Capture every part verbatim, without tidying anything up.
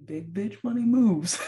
big bitch money moves.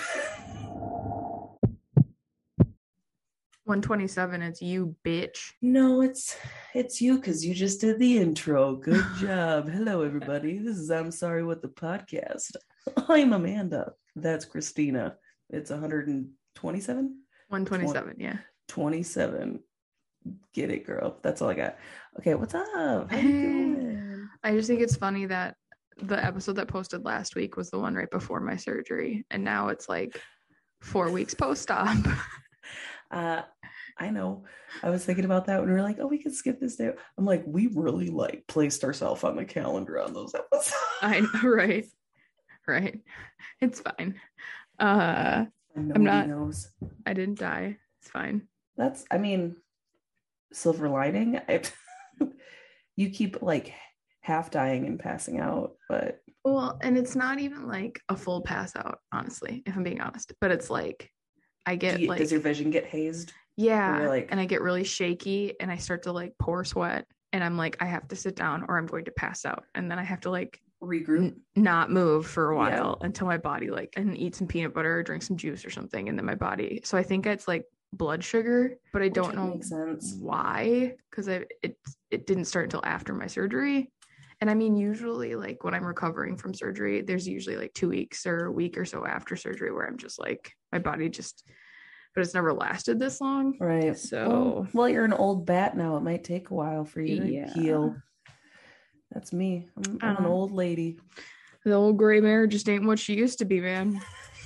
one twenty-seven, it's you, bitch. No, it's it's you because you just did the intro. Good job. Hello, everybody. This is I'm Sorry What the Podcast. I'm Amanda. That's Christina. It's one twenty-seven? one twenty-seven, yeah. twenty-seven. Get it, girl. That's all I got. Okay, what's up? How you doing? I just think it's funny that the episode that posted last week was the one right before my surgery, and now it's like four weeks post-op. Uh, I know. I was thinking about that when we were like, oh, we could skip this day. I'm like, we really like placed ourselves on the calendar on those episodes. I know, right? Right. It's fine. Uh, I'm not. Knows. I didn't die. It's fine. That's, I mean, silver lining. I, you keep like half dying and passing out, but. Well, and it's not even like a full pass out, honestly, if I'm being honest. But it's like, I get Do you, like. Does your vision get hazed? Yeah. Like, and I get really shaky and I start to like pour sweat. And I'm like, I have to sit down or I'm going to pass out. And then I have to like regroup, n- not move for a while yeah. until my body like, and eat some peanut butter or drink some juice or something. And then my body. So I think it's like blood sugar, but I Which don't know sense. why. Cause I, it, it didn't start until after my surgery. And I mean, usually like when I'm recovering from surgery, there's usually like two weeks or a week or so after surgery where I'm just like, my body just, but it's never lasted this long. Right. So, well, well, you're an old bat now. It might take a while for you yeah. to heal. That's me. I'm, I'm an old lady. The old gray mare just ain't what she used to be, man.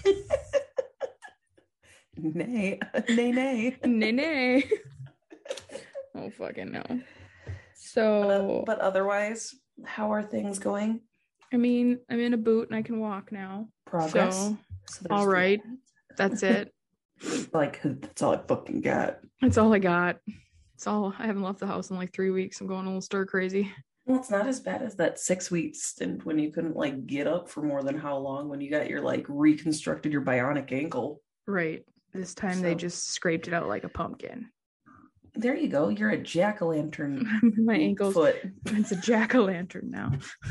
Nay. Nay, nay. Nay, nay. Oh, fucking no. So. But, uh, but otherwise, how are things going? I mean, I'm in a boot and I can walk now. Progress. So, so all right. That's it. Like, that's all I fucking got. That's all I got. It's all. I haven't left the house in like three weeks. I'm going a little stir crazy. Well, it's not as bad as that six week stint when you couldn't like get up for more than how long when you got your like reconstructed your bionic ankle. Right. This time so, they just scraped it out like a pumpkin. There you go. You're a jack-o'-lantern. My ankle's foot. It's a jack-o'-lantern now.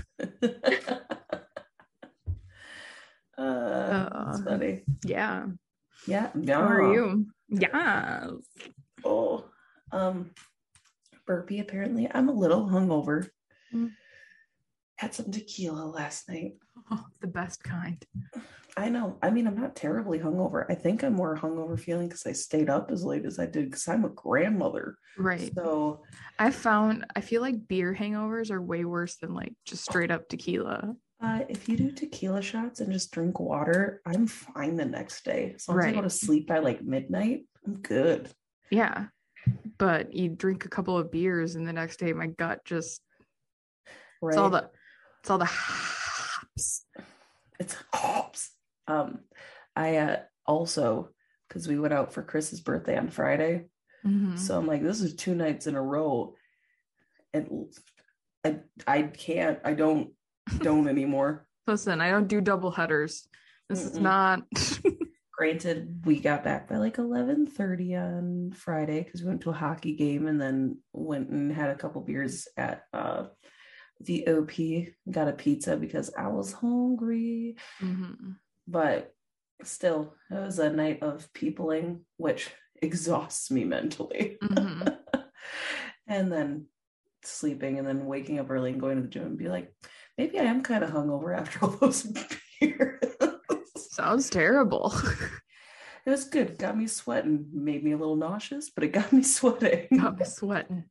uh, uh, that's funny. Yeah. Yeah. yeah. How are you? Yes. Oh, um, burpee. Apparently, I'm a little hungover. Mm. Had some tequila last night. Oh, the best kind. I know. I mean, I'm not terribly hungover. I think I'm more hungover feeling because I stayed up as late as I did because I'm a grandmother. Right. So I found I feel like beer hangovers are way worse than like just straight up tequila. Uh, if you do tequila shots and just drink water, I'm fine the next day. As long as right. I go to sleep by like midnight, I'm good. Yeah. But you drink a couple of beers and the next day my gut just right. It's all the it's all the hops. It's hops. Um, I uh, also, because we went out for Chris's birthday on Friday. Mm-hmm. So I'm like, this is two nights in a row. And I I can't, I don't don't anymore. Listen, I don't do double headers. This Mm-mm. is not. Granted, we got back by like eleven thirty on Friday because we went to a hockey game and then went and had a couple beers at uh, the O P. Got a pizza because I was hungry. Mm-hmm. But still, it was a night of peopling, which exhausts me mentally. Mm-hmm. And then sleeping and then waking up early and going to the gym and be like, maybe I am kind of hungover after all those beers. Sounds terrible. It was good. Got me sweating. Made me a little nauseous, but it got me sweating. Got me sweating.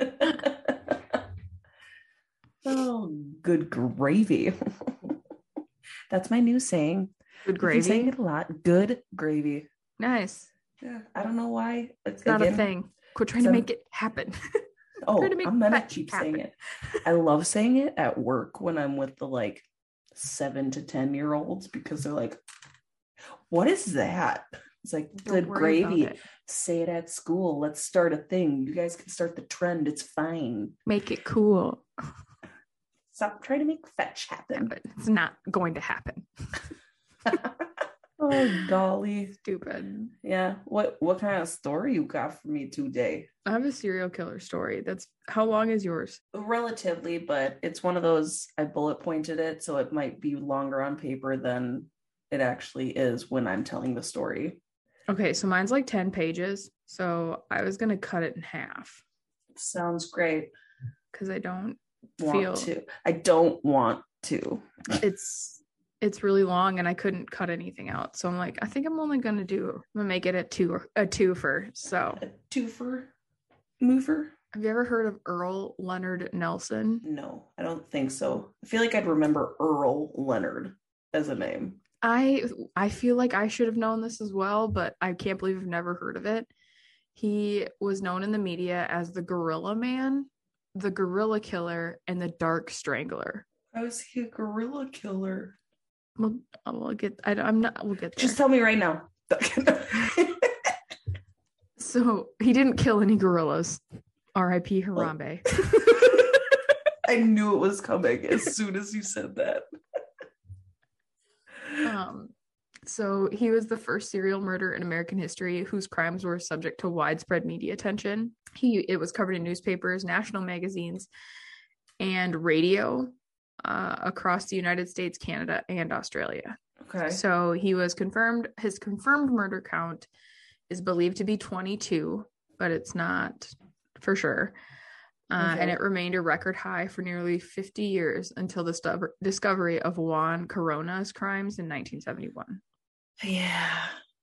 Oh, good gravy. That's my new saying. Good gravy. I'm saying it a lot. Good gravy. Nice. Yeah, I don't know why. It's not Again, a thing. Quit trying to make it happen. Oh, to I'm gonna keep happen. saying it. I love saying it at work when I'm with the like seven to ten year olds because they're like, "What is that?" It's like Don't good gravy. It. Say it at school. Let's start a thing. You guys can start the trend. It's fine. Make it cool. Stop trying to make fetch happen. But it's not going to happen. Oh, golly. Stupid. Yeah. What what kind of story you got for me today? I have a serial killer story. That's how long is yours? Relatively, but it's one of those, I bullet pointed it, so it might be longer on paper than it actually is when I'm telling the story. Okay, so mine's like ten pages. So I was going to cut it in half. Sounds great. Because I don't want feel to. I don't want to. It's it's really long and I couldn't cut anything out. So I'm like, I think I'm only going to do, I'm going to make it a two, a twofer. So a twofer? Mover? Have you ever heard of Earl Leonard Nelson? No, I don't think so. I feel like I'd remember Earl Leonard as a name. I I feel like I should have known this as well, but I can't believe I've never heard of it. He was known in the media as the Gorilla Man, the Gorilla Killer, and the Dark Strangler. How is he a gorilla killer? We'll, we'll get. I, I'm not. We'll get there. Just tell me right now. So he didn't kill any gorillas. R I P Harambe. I knew it was coming as soon as you said that. Um, so he was the first serial murderer in American history whose crimes were subject to widespread media attention. He it was covered in newspapers, national magazines, and radio uh, across the United States, Canada, and Australia. Okay. So he was confirmed. His confirmed murder count is believed to be twenty-two, but it's not for sure. Uh, okay. And it remained a record high for nearly fifty years until the stu- discovery of Juan Corona's crimes in nineteen seventy-one. Yeah.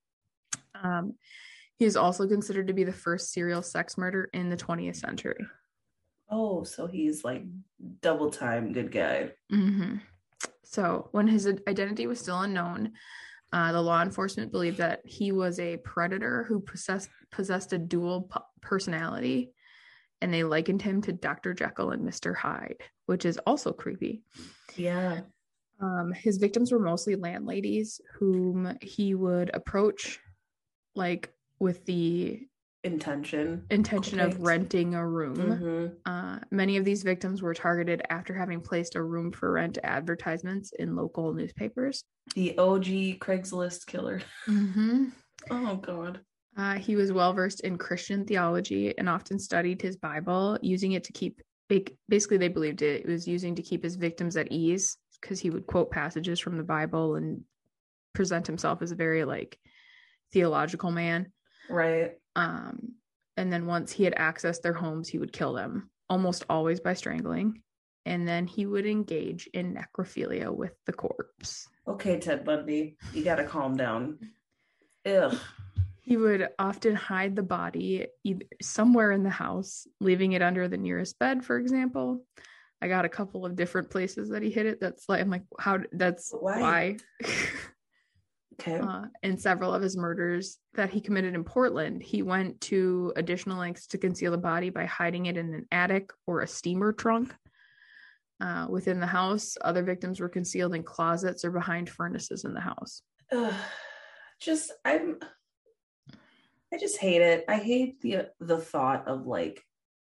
Um, he is also considered to be the first serial sex murder in the twentieth century. Oh, so he's like double time good guy. Mm-hmm. So when his identity was still unknown, uh, the law enforcement believed that he was a predator who possessed possessed a dual p- personality. And they likened him to Doctor Jekyll and Mister Hyde, which is also creepy. Yeah. Um, his victims were mostly landladies whom he would approach like with the intention intention okay. of renting a room. Mm-hmm. Uh, many of these victims were targeted after having placed a room for rent advertisements in local newspapers. The O G Craigslist killer. Mm-hmm. Oh, God. Uh, he was well-versed in Christian theology and often studied his Bible, using it to keep, basically they believed it, it was using to keep his victims at ease, because he would quote passages from the Bible and present himself as a very, like, theological man. Right. Um, and then once he had accessed their homes, he would kill them, almost always by strangling. And then he would engage in necrophilia with the corpse. Okay, Ted Bundy, you gotta calm down. Ugh. He would often hide the body either somewhere in the house, leaving it under the nearest bed, for example. I got a couple of different places that he hid it. That's like, I'm like, how, that's why. why. Okay. Uh, in several of his murders that he committed in Portland, he went to additional lengths to conceal the body by hiding it in an attic or a steamer trunk. Uh, within the house, other victims were concealed in closets or behind furnaces in the house. Ugh. Just, I'm... I just hate it. I hate the the thought of like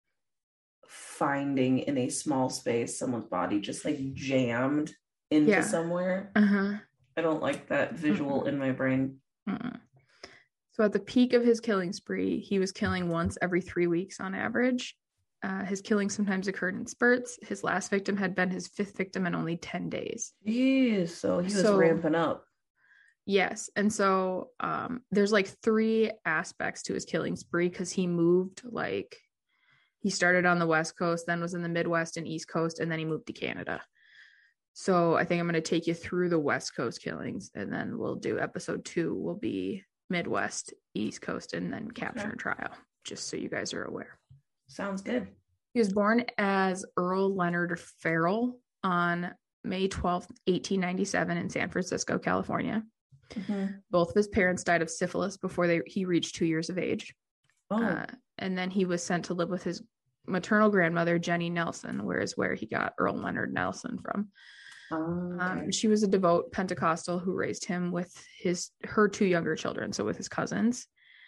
finding in a small space someone's body just like jammed into yeah. somewhere. Uh-huh. I don't like that visual uh-uh. in my brain. Uh-uh. So at the peak of his killing spree, he was killing once every three weeks on average. Uh, his killing sometimes occurred in spurts. His last victim had been his fifth victim in only ten days. Yeah, so he was so, ramping up. Yes. And so um, there's like three aspects to his killing spree, because he moved, like he started on the West Coast, then was in the Midwest and East Coast, and then he moved to Canada. So I think I'm going to take you through the West Coast killings, and then we'll do episode two will be Midwest, East Coast, and then capture okay. and trial, just so you guys are aware. Sounds good. He was born as Earl Leonard Farrell on May twelfth, eighteen ninety-seven in San Francisco, California. Mm-hmm. Both of his parents died of syphilis before they he reached two years of age. Oh. Uh, and then he was sent to live with his maternal grandmother, Jenny Nelson, where is where he got Earl Leonard Nelson from. Oh, okay. Um, she was a devout Pentecostal who raised him with his her two younger children, so with his cousins.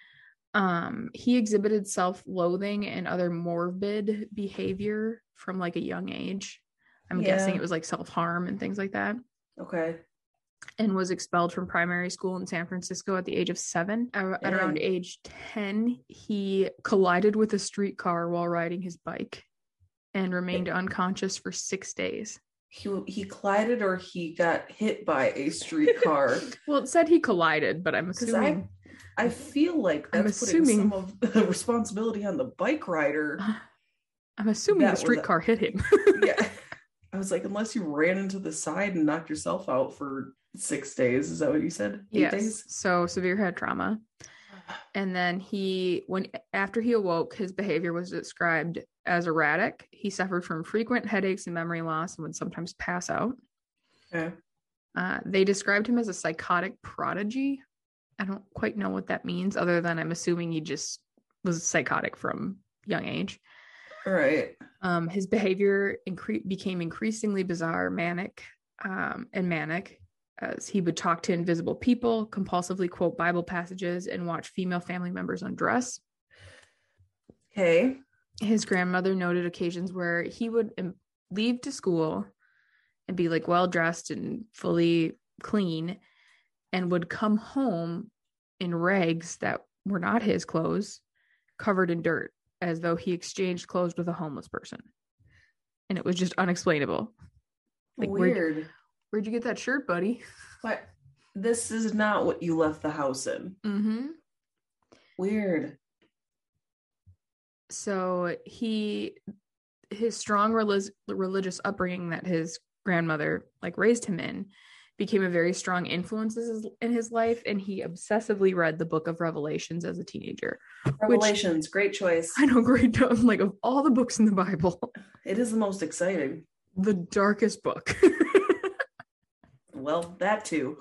Um, he exhibited self-loathing and other morbid behavior from like a young age. I'm yeah. guessing it was like self-harm and things like that. Okay. And was expelled from primary school in San Francisco at the age of seven. At, at around age ten, he collided with a streetcar while riding his bike and remained unconscious for six days. he he collided or he got hit by a streetcar. Well, it said he collided, but I'm assuming. I, I feel like that's I'm putting assuming some of the responsibility on the bike rider. I'm assuming That the was streetcar a- hit him. Yeah. I was like, unless you ran into the side and knocked yourself out for six days. Is that what you said? Eight Yes. days? So severe head trauma. And then he, when after he awoke, his behavior was described as erratic. He suffered from frequent headaches and memory loss and would sometimes pass out. Okay. Uh, they described him as a psychotic prodigy. I don't quite know what that means, other than I'm assuming he just was psychotic from young age. All right. Um, his behavior incre- became increasingly bizarre, manic, um, and manic, as he would talk to invisible people, compulsively quote Bible passages, and watch female family members undress. Okay. His grandmother noted occasions where he would um, leave to school and be like well dressed and fully clean, and would come home in rags that were not his clothes, covered in dirt, as though he exchanged clothes with a homeless person. And it was just unexplainable. Like, Weird. Where'd, where'd you get that shirt, buddy? But this is not what you left the house in. Mm-hmm. Weird. So he, his strong relig- religious upbringing that his grandmother like raised him in became a very strong influence in his life, and he obsessively read the book of Revelations as a teenager. Revelations, which, great choice. I know, great. Like, of all the books in the Bible, it is the most exciting. The darkest book. Well, that too.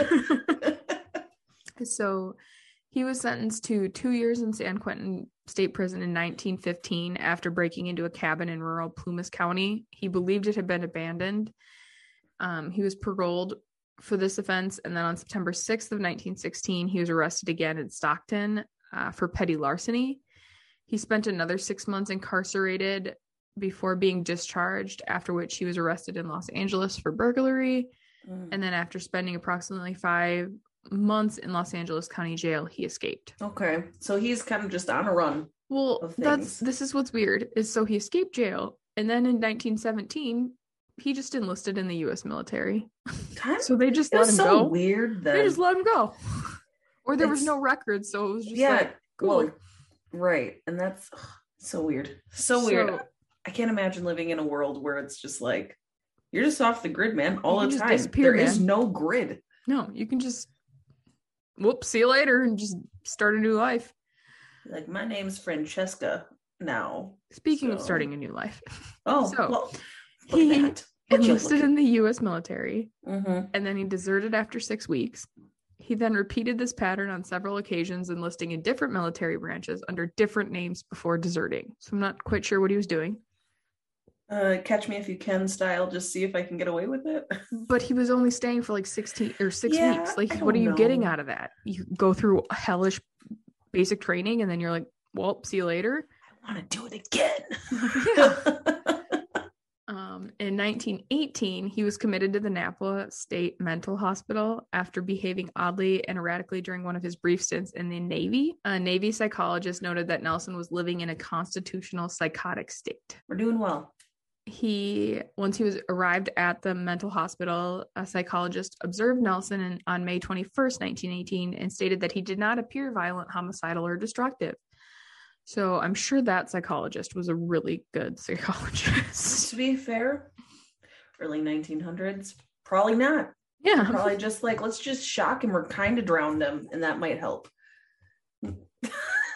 So he was sentenced to two years in San Quentin State Prison in nineteen fifteen after breaking into a cabin in rural Plumas County. He believed it had been abandoned. Um, he was paroled for this offense, and then on September sixth of nineteen sixteen, he was arrested again in Stockton uh, for petty larceny. He spent another six months incarcerated before being discharged, after which he was arrested in Los Angeles for burglary. Mm. And then after spending approximately five months in Los Angeles County Jail, he escaped. Okay. So he's kind of just on a run. Well, that's this is what's weird, is so he escaped jail, and then in nineteen seventeen, he just enlisted in the U S military. Time? So they just it let was him so go. Weird that they just let him go. Or there it's, was no record, so it was just yeah, like, cool. Well, right. And that's ugh, so weird. So, so weird. I can't imagine living in a world where it's just like, you're just off the grid, man, all the time. There man. is no grid. No, you can just, whoops, see you later, and just start a new life. Like, my name's Francesca now. Speaking so. of starting a new life. Oh, so well, he enlisted in the U S military, mm-hmm. and then he deserted after six weeks. He then repeated this pattern on several occasions, enlisting in different military branches under different names before deserting. So I'm not quite sure what he was doing. Uh, Catch Me If You Can style, just see if I can get away with it. But he was only staying for like sixteen or six yeah, weeks. Like, what are you know. getting out of that? You go through hellish basic training, and then you're like, well, see you later. I want to do it again. Yeah. Um, in nineteen eighteen, he was committed to the Napa State Mental Hospital after behaving oddly and erratically during one of his brief stints in the Navy. A Navy psychologist noted that Nelson was living in a constitutional psychotic state. We're doing well. He, once he was arrived at the mental hospital, a psychologist observed Nelson in, on May twenty-first, nineteen eighteen, and stated that he did not appear violent, homicidal, or destructive. So I'm sure that psychologist was a really good psychologist. To be fair, early nineteen hundreds, probably not. Yeah. Probably just like, let's just shock him or kind of drown him, and that might help. You're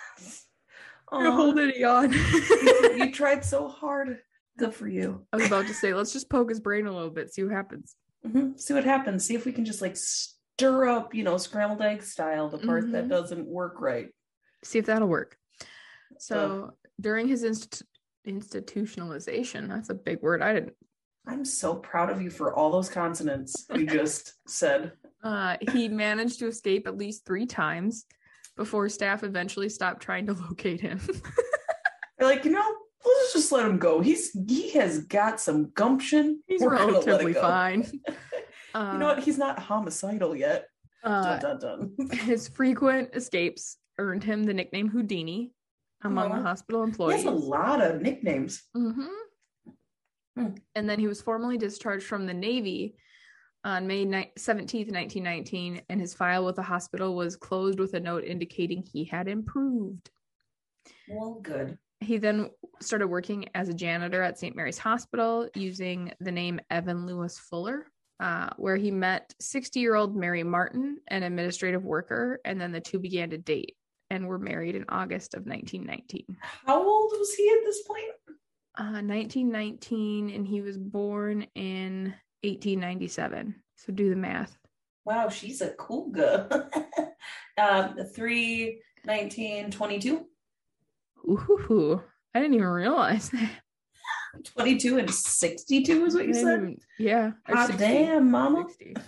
holding it on. you, you tried so hard. Good for you. I was about to say, let's just poke his brain a little bit, see what happens. Mm-hmm. See what happens. See if we can just like stir up, you know, scrambled egg style, the part mm-hmm. that doesn't work right. See if that'll work. So uh, during his inst- institutionalization, that's a big word. I didn't. I'm so proud of you for all those consonants you just said. Uh, he managed to escape at least three times before staff eventually stopped trying to locate him. They're like, you know, let's just let him go. He's he has got some gumption. He's We're relatively fine. Uh, you know what? He's not homicidal yet. Uh, dun, dun, dun. His frequent escapes earned him the nickname Houdini among oh. the hospital employees. He has a lot of nicknames. Mm-hmm. Hmm. And then he was formally discharged from the Navy on May seventeenth, nineteen nineteen, and his file with the hospital was closed with a note indicating he had improved. Well, good. He then started working as a janitor at Saint Mary's Hospital using the name Evan Lewis Fuller, uh, where he met sixty-year-old Mary Martin, an administrative worker, and then the two began to date and were married in August of nineteen nineteen. How old was he at this point? Uh, nineteen nineteen, and he was born in eighteen ninety-seven. So do the math. Wow, she's a cougar. um, three, nineteen, twenty-two. Ooh, I didn't even realize that. twenty-two and sixty-two is what you said? Even, yeah. God sixty, damn, mama.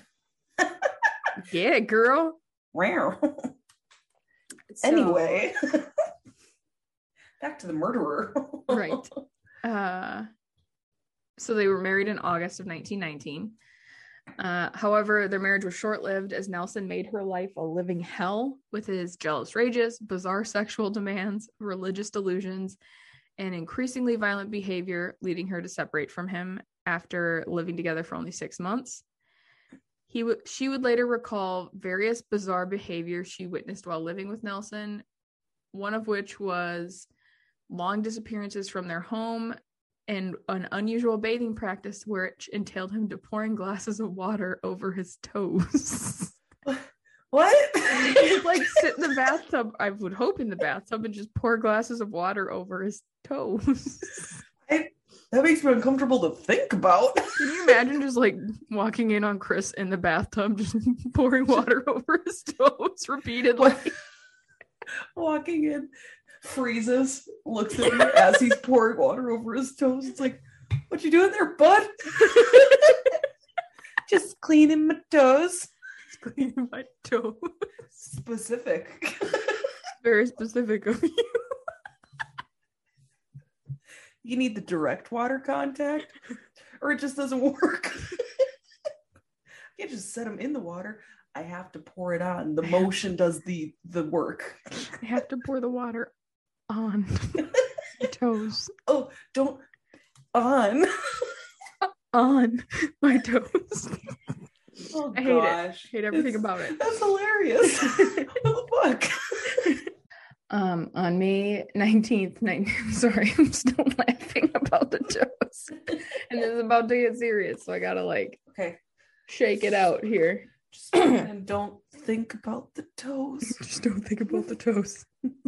Yeah, girl. Wow. So, anyway, back to the murderer. Right. Uh, so they were married in August of nineteen nineteen. Uh, however, their marriage was short-lived as Nelson made her life a living hell with his jealous rages, bizarre sexual demands, religious delusions, and increasingly violent behavior, leading her to separate from him after living together for only six months. He w- she would later recall various bizarre behaviors she witnessed while living with Nelson, one of which was long disappearances from their home and an unusual bathing practice which entailed him to pouring glasses of water over his toes. What? He'd like sit in the bathtub, I would hope in the bathtub, and just pour glasses of water over his toes. I, that makes me uncomfortable to think about. Can you imagine just like walking in on Chris in the bathtub, just pouring water over his toes repeatedly? Walking in, freezes, looks at me as he's pouring water over his toes. It's like, what you doing there, bud? Just cleaning my toes. Just cleaning my toes. Specific. Very specific of you. You need the direct water contact, or it just doesn't work. You can't just set them in the water. I have to pour it on. The motion does the the work. I have to pour the water on my toes. Oh, don't on on my toes. Oh, I hate gosh. it. I hate everything it's, about it. That's hilarious. What the fuck? Um, on May nineteenth, nineteen sorry, I'm still laughing about the toes. And this is about to get serious, so I gotta like okay shake it out here. Just and don't think about the toes. Just don't think about the toes.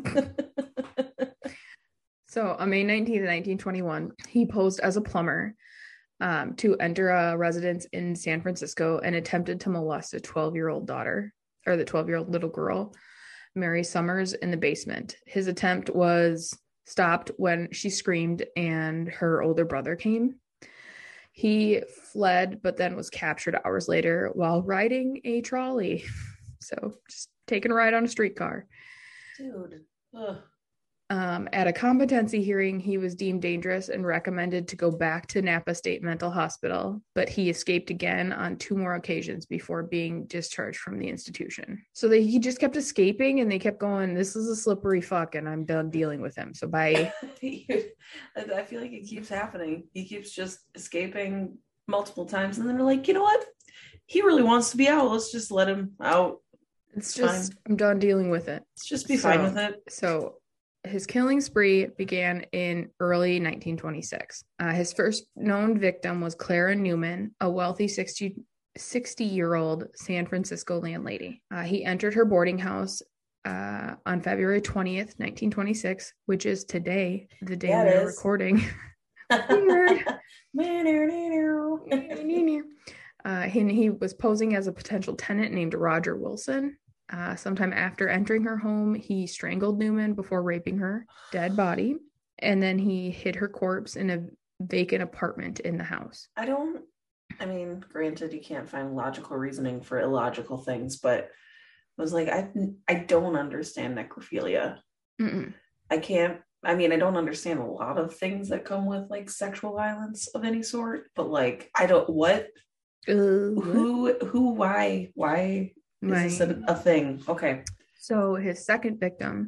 So on May nineteenth, nineteen twenty-one, he posed as a plumber um, to enter a residence in San Francisco and attempted to molest a twelve-year-old daughter, or the twelve-year-old little girl, Mary Summers, in the basement. His attempt was stopped when she screamed and her older brother came. He fled, but then was captured hours later while riding a trolley. So just taking a ride on a streetcar. Dude. Ugh. Um, at a competency hearing, he was deemed dangerous and recommended to go back to Napa State Mental Hospital, but he escaped again on two more occasions before being discharged from the institution. So they, he just kept escaping, and they kept going, this is a slippery fuck, and I'm done dealing with him. So bye. I feel like it keeps happening. He keeps just escaping multiple times, and then they're like, you know what? He really wants to be out. Let's just let him out. It's, it's just, fine. I'm done dealing with it. Let's just be so, fine with it. So his killing spree began in early nineteen twenty-six. Uh, his first known victim was Clara Newman, a wealthy sixty-year-old San Francisco landlady. Uh, he entered her boarding house uh, on February twentieth, nineteen twenty-six, which is today, the day yeah, we're recording. Weird. uh, and he was posing as a potential tenant named Roger Wilson. Uh, sometime after entering her home, he strangled Newman before raping her dead body, and then he hid her corpse in a vacant apartment in the house. I don't, I mean, granted, you can't find logical reasoning for illogical things, but I was like, I, I don't understand necrophilia. Mm-mm. I can't, I mean, I don't understand a lot of things that come with like sexual violence of any sort, but like, I don't, what? Uh, who, who, why, why? Is this a, a thing? Okay. So his second victim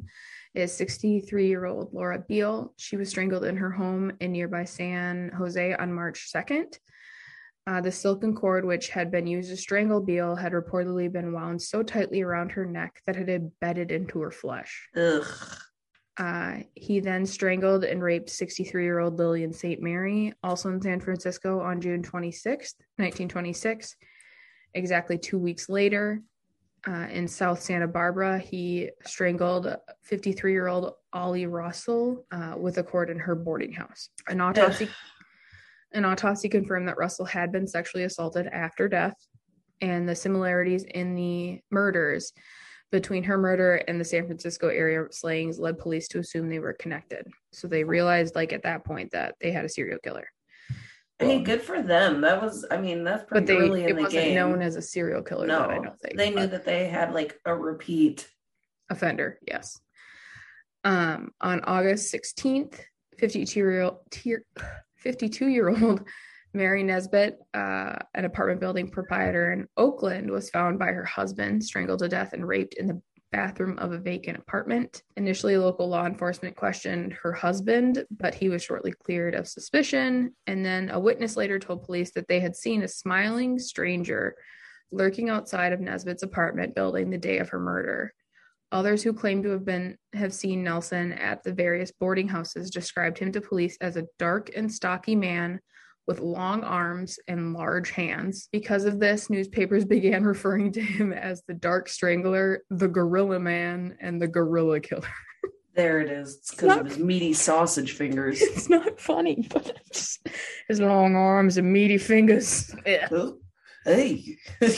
is sixty-three-year-old Laura Beal. She was strangled in her home in nearby San Jose on March second. Uh, the silken cord, which had been used to strangle Beal, had reportedly been wound so tightly around her neck that it had embedded into her flesh. Ugh. Uh, he then strangled and raped sixty-three-year-old Lillian Saint Mary, also in San Francisco, on June twenty-sixth, nineteen twenty-six. Exactly two weeks later, uh, in South Santa Barbara, he strangled fifty-three-year-old Ollie Russell uh, with a cord in her boarding house. An autopsy, an autopsy confirmed that Russell had been sexually assaulted after death, and the similarities in the murders between her murder and the San Francisco area slayings led police to assume they were connected. So they realized, like, at that point that they had a serial killer. Hey, good for them. That was, I mean, that's pretty But they, early in it the wasn't game. known as a serial killer. No, that I don't think they knew but- that they had like a repeat offender. Yes. Um, on August sixteenth, fifty-two-year-old, fifty-two-year-old Mary Nesbitt, uh, an apartment building proprietor in Oakland, was found by her husband, strangled to death and raped in the bathroom of a vacant apartment. Initially, local law enforcement questioned her husband, but he was shortly cleared of suspicion. And then a witness later told police that they had seen a smiling stranger lurking outside of Nesbitt's apartment building the day of her murder. Others who claimed to have been have seen Nelson at the various boarding houses described him to police as a dark and stocky man with long arms and large hands. Because of this, newspapers began referring to him as the Dark Strangler, the Gorilla Man, and the Gorilla Killer. There it is. It's because of his meaty sausage fingers. It's not funny, but just his long arms and meaty fingers. Yeah. Oh, hey.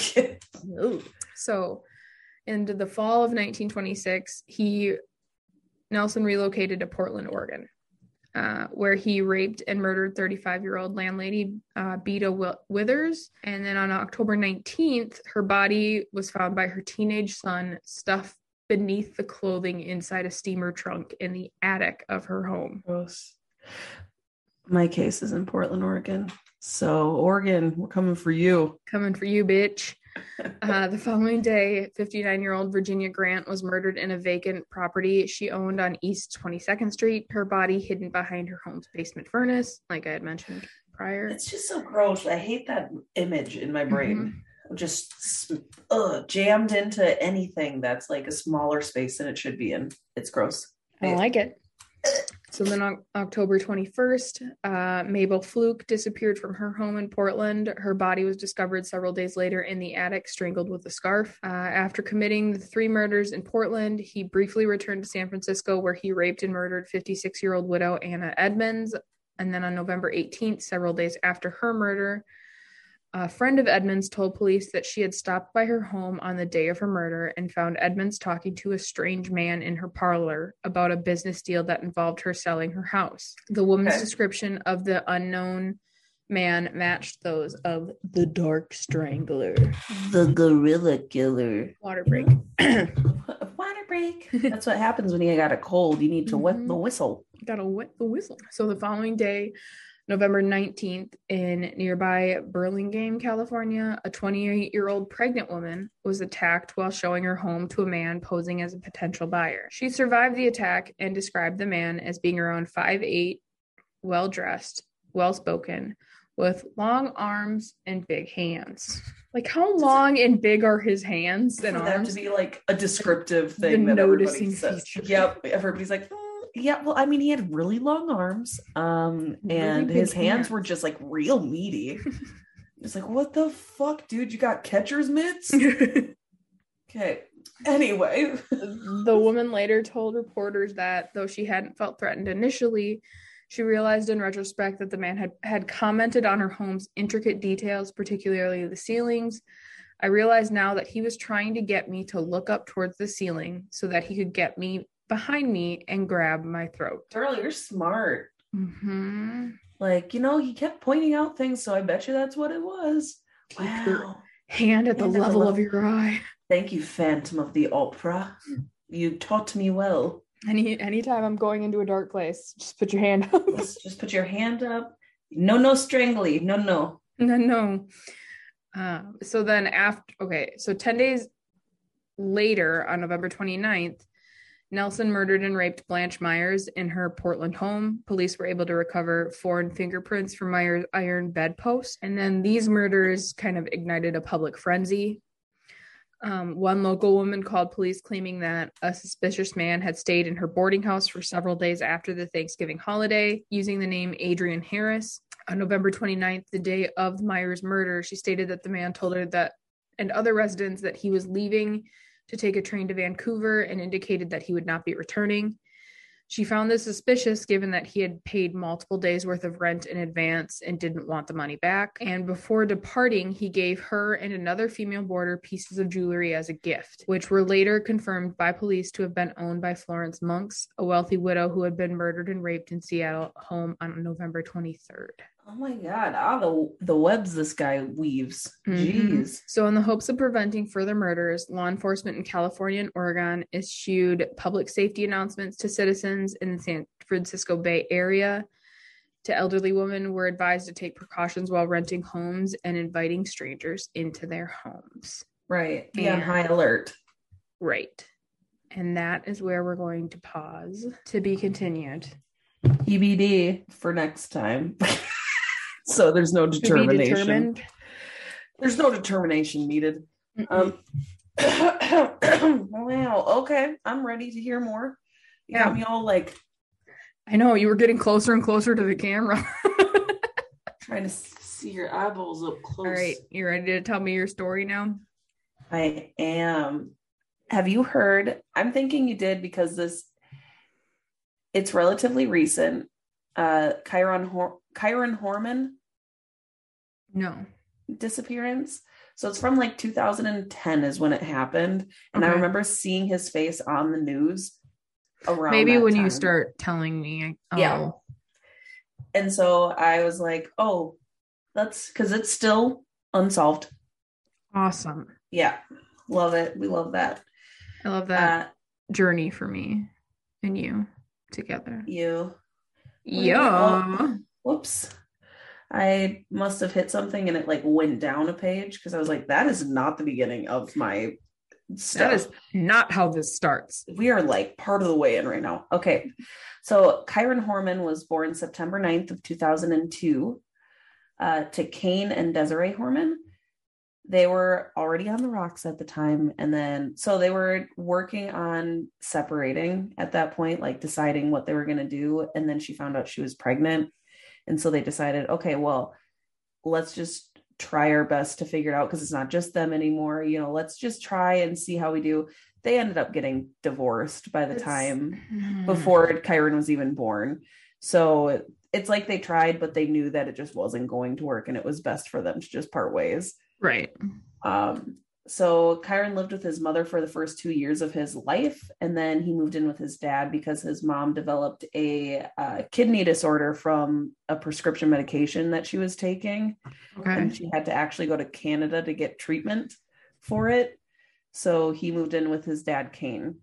So, in the fall of nineteen twenty-six, he Nelson relocated to Portland, Oregon. Uh, where he raped and murdered thirty-five-year-old landlady uh, Beta Withers. And then on October nineteenth, her body was found by her teenage son stuffed beneath the clothing inside a steamer trunk in the attic of her home. Gross. My case is in Portland, Oregon. So, Oregon, we're coming for you. Coming for you, bitch. Uh, the following day, fifty-nine-year-old Virginia Grant was murdered in a vacant property she owned on East twenty-second Street, her body hidden behind her home's basement furnace, like I had mentioned prior. It's just so gross. I hate that image in my brain. Mm-hmm. Just uh, jammed into anything that's like a smaller space than it should be in. It's gross. I don't like it. So then on October twenty-first, uh, Mabel Fluke disappeared from her home in Portland. Her body was discovered several days later in the attic, strangled with a scarf. Uh, after committing the three murders in Portland, he briefly returned to San Francisco, where he raped and murdered fifty-six-year-old widow Anna Edmonds. And then on November eighteenth, several days after her murder, a friend of Edmonds told police that she had stopped by her home on the day of her murder and found Edmonds talking to a strange man in her parlor about a business deal that involved her selling her house. The woman's okay. description of the unknown man matched those of the Dark Strangler. The Gorilla Killer. Water break. Water break. That's what happens when you got a cold. You need to mm-hmm. wet the whistle. Gotta wet the whistle. So the following day, November nineteenth, in nearby Burlingame, California, a twenty-eight-year-old pregnant woman was attacked while showing her home to a man posing as a potential buyer. She survived the attack and described the man as being around five foot eight, well-dressed, well-spoken, with long arms and big hands. Like, how long and big are his hands and For arms? That to be like a descriptive thing the that noticing everybody says. Feature. Yep, everybody's like, mm, yeah. Well, I mean, he had really long arms, um, really and his hands, hands were just like real meaty. It's like, what the fuck, dude? You got catcher's mitts? Okay. Anyway, the woman later told reporters that though she hadn't felt threatened initially, she realized in retrospect that the man had, had commented on her home's intricate details, particularly the ceilings. I realize now that he was trying to get me to look up towards the ceiling so that he could get me behind me and grab my throat. Girl, you're smart. Mm-hmm. Like, you know, he kept pointing out things, so I bet you that's what it was. Keep wow. your hand at the hand level, at the level of your eye. Thank you, Phantom of the Opera. You taught me well. Any anytime I'm going into a dark place, just put your hand up. just, just put your hand up. No, no strangly. No, no. No, no. Uh, so then after, okay, so ten days later on November twenty-ninth, Nelson murdered and raped Blanche Myers in her Portland home. Police were able to recover foreign fingerprints from Myers' iron bedpost. And then these murders kind of ignited a public frenzy. Um, one local woman called police claiming that a suspicious man had stayed in her boarding house for several days after the Thanksgiving holiday, using the name Adrian Harris. On November twenty-ninth, the day of Myers' murder, she stated that the man told her that, and other residents, that he was leaving to take a train to Vancouver and indicated that he would not be returning. She found this suspicious given that he had paid multiple days worth of rent in advance and didn't want the money back. And before departing, he gave her and another female boarder pieces of jewelry as a gift, which were later confirmed by police to have been owned by Florence Monks, a wealthy widow who had been murdered and raped in Seattle home on November twenty-third. Oh my God, all the, the webs this guy weaves. Mm-hmm. Jeez. So in the hopes of preventing further murders, law enforcement in California and Oregon issued public safety announcements to citizens in the San Francisco Bay Area. To elderly women were advised to take precautions while renting homes and inviting strangers into their homes. Right. Be on And- high alert. Right. And that is where we're going to pause. To be continued. T B D for next time. So there's no To be determination. determined. There's no determination needed. Um, wow. Okay. I'm ready to hear more. You Yeah. got me all like I know, you were getting closer and closer to the camera. trying to see your eyeballs up close. All right. You ready to tell me your story now? I am. Have you heard? I'm thinking you did because this, it's relatively recent. Uh, Chiron, Hor- Chiron Horman No. disappearance. So it's from like two thousand ten is when it happened. And I Okay. remember seeing his face on the news around Maybe that when you time. start telling me. Oh. Yeah. And so I was like, oh, that's because it's still unsolved. Awesome. Yeah. Love it. We love that. I love that Uh, journey for me and you together. you. Yeah. Whoops. I must have hit something and it like went down a page because I was like, that is not the beginning of my stuff. That is not how this starts. We are like part of the way in right now. Okay. So Chiron Horman was born September ninth of two thousand two uh, to Kane and Desiree Horman. They were already on the rocks at the time. And then, so they were working on separating at that point, like deciding what they were going to do. And then she found out she was pregnant. And so they decided, okay, well, let's just try our best to figure it out because it's not just them anymore. You know, let's just try and see how we do. They ended up getting divorced by the It's- time before Chiron was even born. So it's like they tried, but they knew that it just wasn't going to work and it was best for them to just part ways. Right. Um, so Chiron lived with his mother for the first two years of his life, and then he moved in with his dad because his mom developed a uh, kidney disorder from a prescription medication that she was taking, Okay. and she had to actually go to Canada to get treatment for it. So he moved in with his dad, Kane.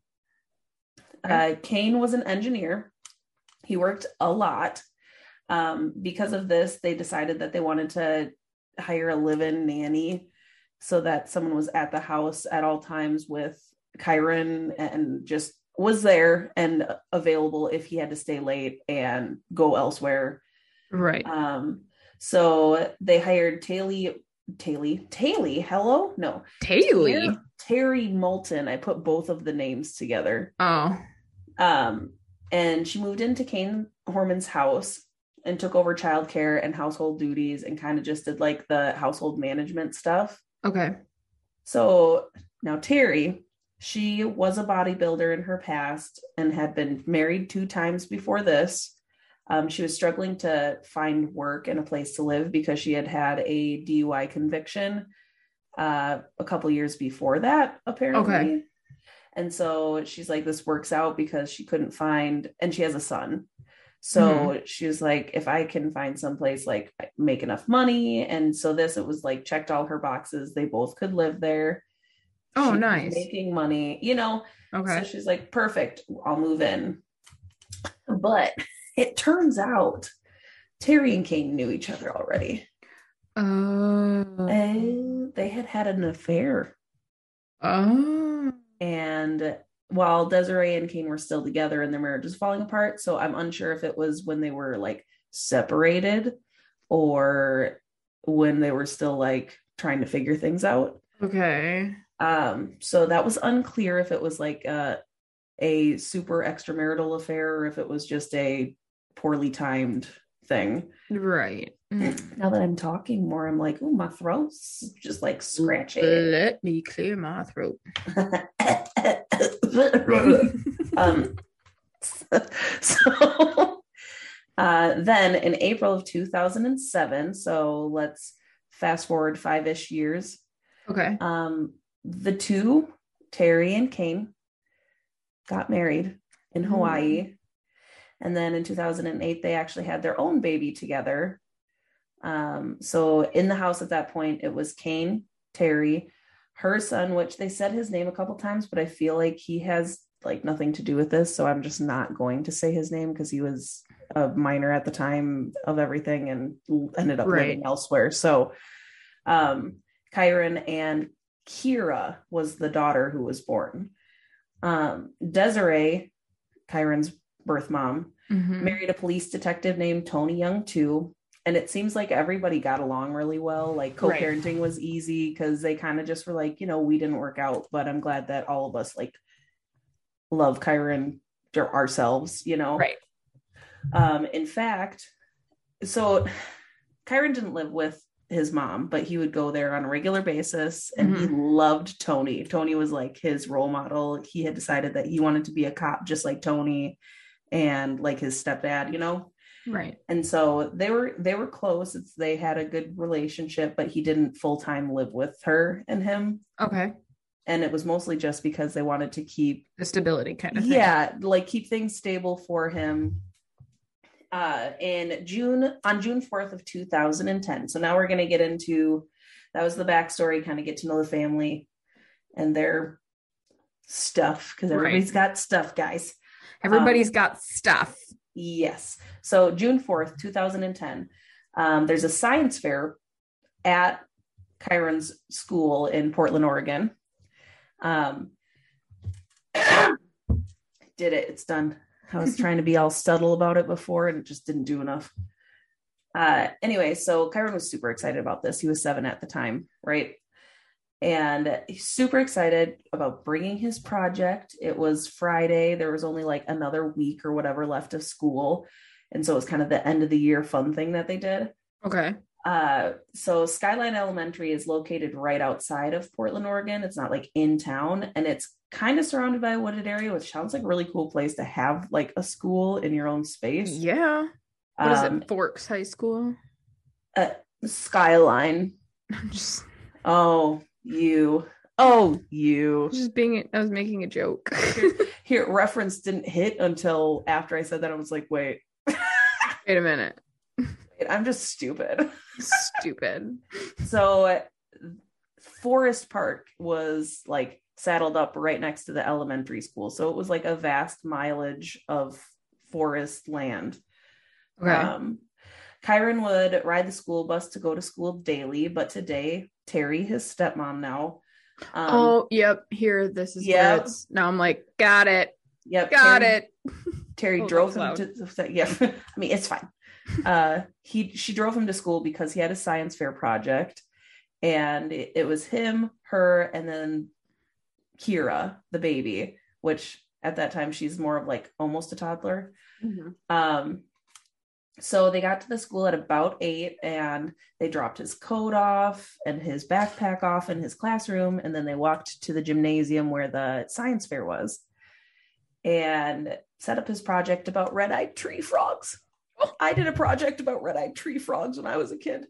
Okay. Uh, Kane was an engineer. He worked a lot. Um, because of this, they decided that they wanted to hire a live-in nanny so that someone was at the house at all times with Chiron and just was there and available if he had to stay late and go elsewhere. Right. Um, so they hired Taylor, Taylor, Taylor, hello? No. Taylor. Terry, Terry Moulton. I put both of the names together. Oh. Um, and she moved into Kane Horman's house and took over childcare and household duties and kind of just did like the household management stuff. Okay. So now Terry, she was a bodybuilder in her past and had been married two times before this. Um, she was struggling to find work and a place to live because she had had a D U I conviction uh, a couple years before that, apparently. Okay. And so she's like, this works out because she couldn't find, and she has a son. So Mhm. she was like, if I can find someplace like make enough money. And so this, it was like checked all her boxes. They both could live there. Oh, She was nice. making money, you know. Okay. So she's like, perfect, I'll move in. But it turns out Terry and Kane knew each other already. Uh, And they had had an affair. oh. And while Desiree and Kane were still together and their marriage was falling apart. So I'm unsure if it was when they were like separated or when they were still like trying to figure things out. Okay. Um, so that was unclear if it was like a, a super extramarital affair or if it was just a poorly timed thing. Right. Now that I'm talking more, I'm like, oh, my throat's just like scratchy. Let me clear my throat. um, so uh, then in April of two thousand seven, so let's fast forward five-ish years. Okay. Um, the two, Terry and Kane, got married in Hawaii. Mm. And then in two thousand eight, they actually had their own baby together. Um, so in the house at that point, it was Kane, Terry, her son, which they said his name a couple times, but I feel like he has like nothing to do with this. So I'm just not going to say his name because he was a minor at the time of everything and ended up right. living elsewhere. So um, Kyron and Kira was the daughter who was born. Um, Desiree, Kyron's birth mom, mm-hmm. married a police detective named Tony Young too. And it seems like everybody got along really well. Like co-parenting right. was easy because they kind of just were like, you know, we didn't work out, but I'm glad that all of us like love Kyron ourselves, you know? Right. Um, in fact, so Kyron didn't live with his mom, but he would go there on a regular basis and mm-hmm. he loved Tony. Tony was like his role model. He had decided that he wanted to be a cop just like Tony and like his stepdad, you know? Right. And so they were they were close. It's, they had a good relationship, but he didn't full-time live with her and him. Okay. And it was mostly just because they wanted to keep the stability kind of thing. Yeah, like keep things stable for him. Uh, in June, on June fourth of two thousand ten. So now we're going to get into, that was the backstory, kind of get to know the family and their stuff, because everybody's right. got stuff, guys. Everybody's um, got stuff. Yes. So June fourth, two thousand ten, um, there's a science fair at Kyron's school in Portland, Oregon. Um, did it. It's done. I was trying to be all subtle about it before and it just didn't do enough. Uh, anyway, so Kyron was super excited about this. He was seven at the time, right? And he's super excited about bringing his project. It was Friday. There was only like another week or whatever left of school. And so it was kind of the end of the year fun thing that they did. Okay. Uh, so Skyline Elementary is located right outside of Portland, Oregon. It's not like in town, and it's kind of surrounded by a wooded area, which sounds like a really cool place to have like a school in your own space. Yeah. What is um, it? Forks High School? Uh, Skyline. Just... Oh, you. Oh, you. Just being, I was making a joke. Here, reference didn't hit until after I said that. I was like, wait. Wait a minute. I'm just stupid. Stupid. So Forest Park was like saddled up right next to the elementary school. So it was like a vast mileage of forest land. Okay. Um, Kyron would ride the school bus to go to school daily, but today, Terry, his stepmom now. Um, oh, yep. Here, this is yep. where it's, now I'm like, got it. Yep. Got Terry, it. Terry oh, drove him to, yeah, I mean, it's fine. Uh, he, she drove him to school because he had a science fair project, and it, it was him, her, and then Kira, the baby, which at that time she's more of like almost a toddler. Mm-hmm. Um, so they got to the school at about eight, and they dropped his coat off and his backpack off in his classroom, and then they walked to the gymnasium where the science fair was and set up his project about red-eyed tree frogs. I did a project about red-eyed tree frogs when I was a kid.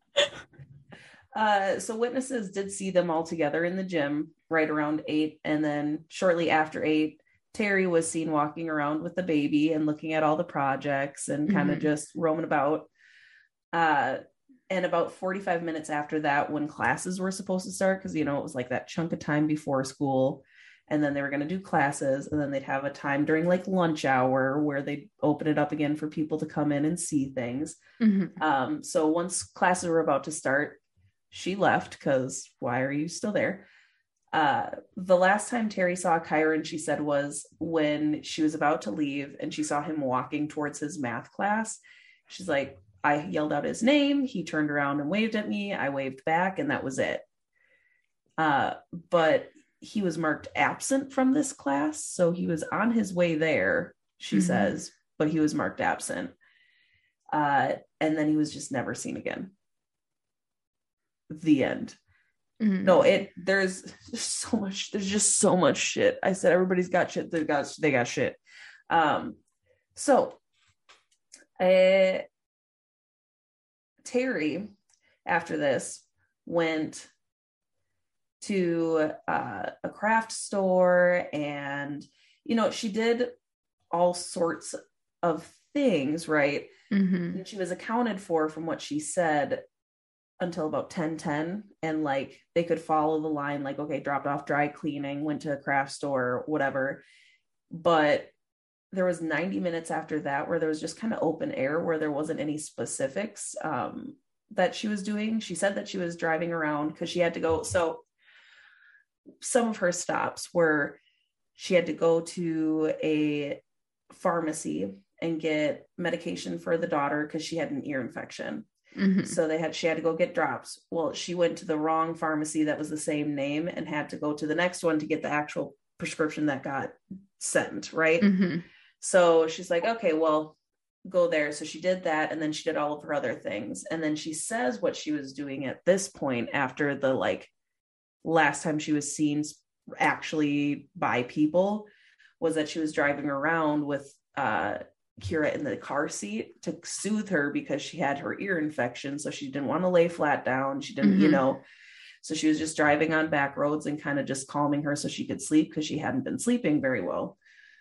Uh, so witnesses did see them all together in the gym right around eight. And then shortly after eight, Terry was seen walking around with the baby and looking at all the projects and kind of mm-hmm. just roaming about. Uh, and about forty-five minutes after that, when classes were supposed to start, because, you know, it was like that chunk of time before school. And then they were going to do classes, and then they'd have a time during like lunch hour where they'd open it up again for people to come in and see things. Mm-hmm. Um, so once classes were about to start, she left because why are you still there? Uh, the last time Terry saw Kyron, she said, was when she was about to leave and she saw him walking towards his math class. She's like, I yelled out his name. He turned around and waved at me. I waved back, and that was it. Uh, but he was marked absent from this class. So he was on his way there, she mm-hmm. says, but he was marked absent. Uh, and then he was just never seen again. The end. Mm-hmm. No, it there's just so much, there's just so much shit. I said everybody's got shit, they got they got shit. Um, so uh, Terry, after this, went to uh, a craft store, and you know, she did all sorts of things, right? Mm-hmm. And she was accounted for, from what she said, until about ten ten, and like they could follow the line, like, okay, dropped off dry cleaning, went to a craft store, whatever. But there was ninety minutes after that where there was just kind of open air, where there wasn't any specifics um, that she was doing. She said that she was driving around because she had to go. So some of her stops were she had to go to a pharmacy and get medication for the daughter because she had an ear infection. Mm-hmm. So they had, she had to go get drops. Well, she went to the wrong pharmacy that was the same name and had to go to the next one to get the actual prescription that got sent. Right. Mm-hmm. So she's like, okay, well, go there. So she did that. And then she did all of her other things. And then she says what she was doing at this point, after the, like, last time she was seen actually by people, was that she was driving around with, uh, Kira in the car seat to soothe her because she had her ear infection. So she didn't want to lay flat down. She didn't, mm-hmm. you know, so she was just driving on back roads and kind of just calming her so she could sleep, because she hadn't been sleeping very well.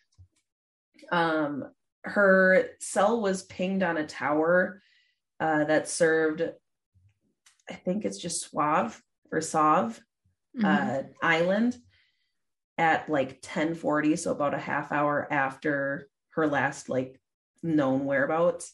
Um, her cell was pinged on a tower uh, that served, I think it's just Suave or Sauve mm-hmm. uh, Island at like ten forty. So about a half hour after her last like known whereabouts.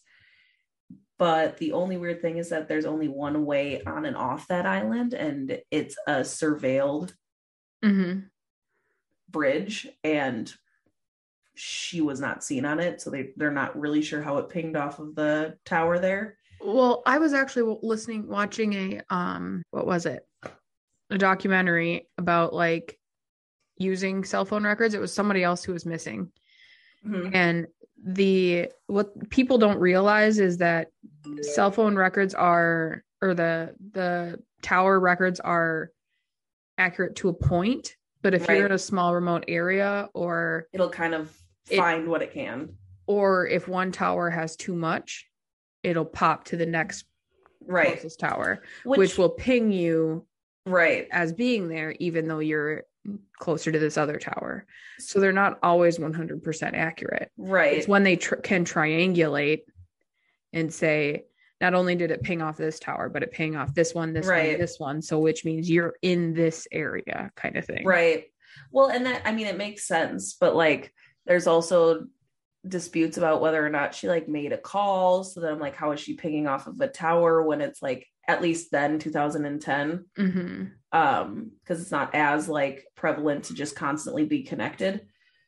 But the only weird thing is that there's only one way on and off that island, and it's a surveilled mm-hmm. bridge, and she was not seen on it. So they, they're not really sure how it pinged off of the tower there. Well, I was actually listening, watching a, um, what was it? A documentary about like using cell phone records. It was somebody else who was missing. Mm-hmm. And the, what people don't realize is that cell phone records are, or the, the tower records are accurate to a point. But if right. you're in a small remote area, or it'll kind of find it, what it can, or if one tower has too much, it'll pop to the next right. closest tower, which, which will ping you right as being there, even though you're closer to this other tower. So they're not always one hundred percent accurate. Right. It's when they tr- can triangulate and say, not only did it ping off this tower, but it ping off this one, this right. one, this one. So which means you're in this area, kind of thing. Right. Well, and that, I mean, it makes sense, but like, there's also disputes about whether or not she like made a call. So then I'm like, how is she pinging off of a tower when it's like, at least then two thousand ten, mm-hmm. um, because it's not as like prevalent to just constantly be connected.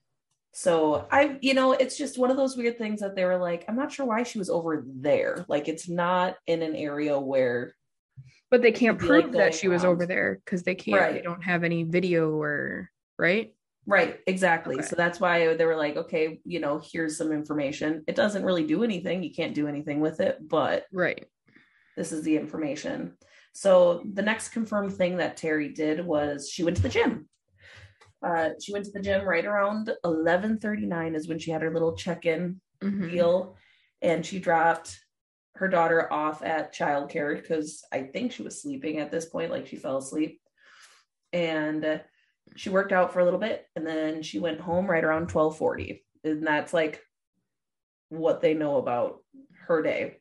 So I, you know, it's just one of those weird things that they were like, I'm not sure why she was over there. Like, it's not in an area where. But they can't prove like that she around. was over there because they can't, right. they don't have any video or, right? Right, exactly. Okay. So that's why they were like, okay, you know, here's some information. It doesn't really do anything. You can't do anything with it, but right. this is the information. So the next confirmed thing that Terry did was she went to the gym. Uh, she went to the gym right around eleven thirty-nine is when she had her little check-in mm-hmm. deal. And she dropped her daughter off at childcare because I think she was sleeping at this point, like she fell asleep. And uh, she worked out for a little bit, and then she went home right around twelve forty. And that's like what they know about her day.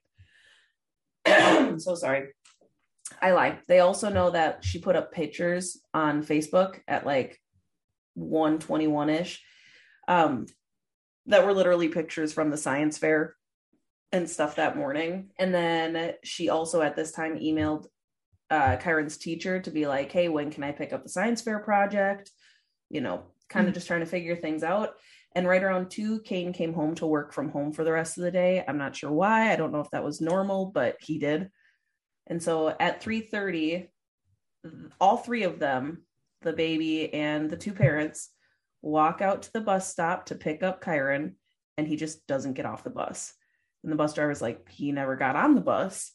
I'm so sorry. I lied. They also know that she put up pictures on Facebook at like one twenty-one ish um, that were literally pictures from the science fair and stuff that morning. And then she also at this time emailed uh, Kyron's teacher to be like, hey, when can I pick up the science fair project? You know, kind of mm-hmm. just trying to figure things out. And right around two, Kane came home to work from home for the rest of the day. I'm not sure why. I don't know if that was normal, but he did. And so at three thirty, all three of them, the baby and the two parents, walk out to the bus stop to pick up Kyron, and he just doesn't get off the bus. And the bus driver's like, he never got on the bus.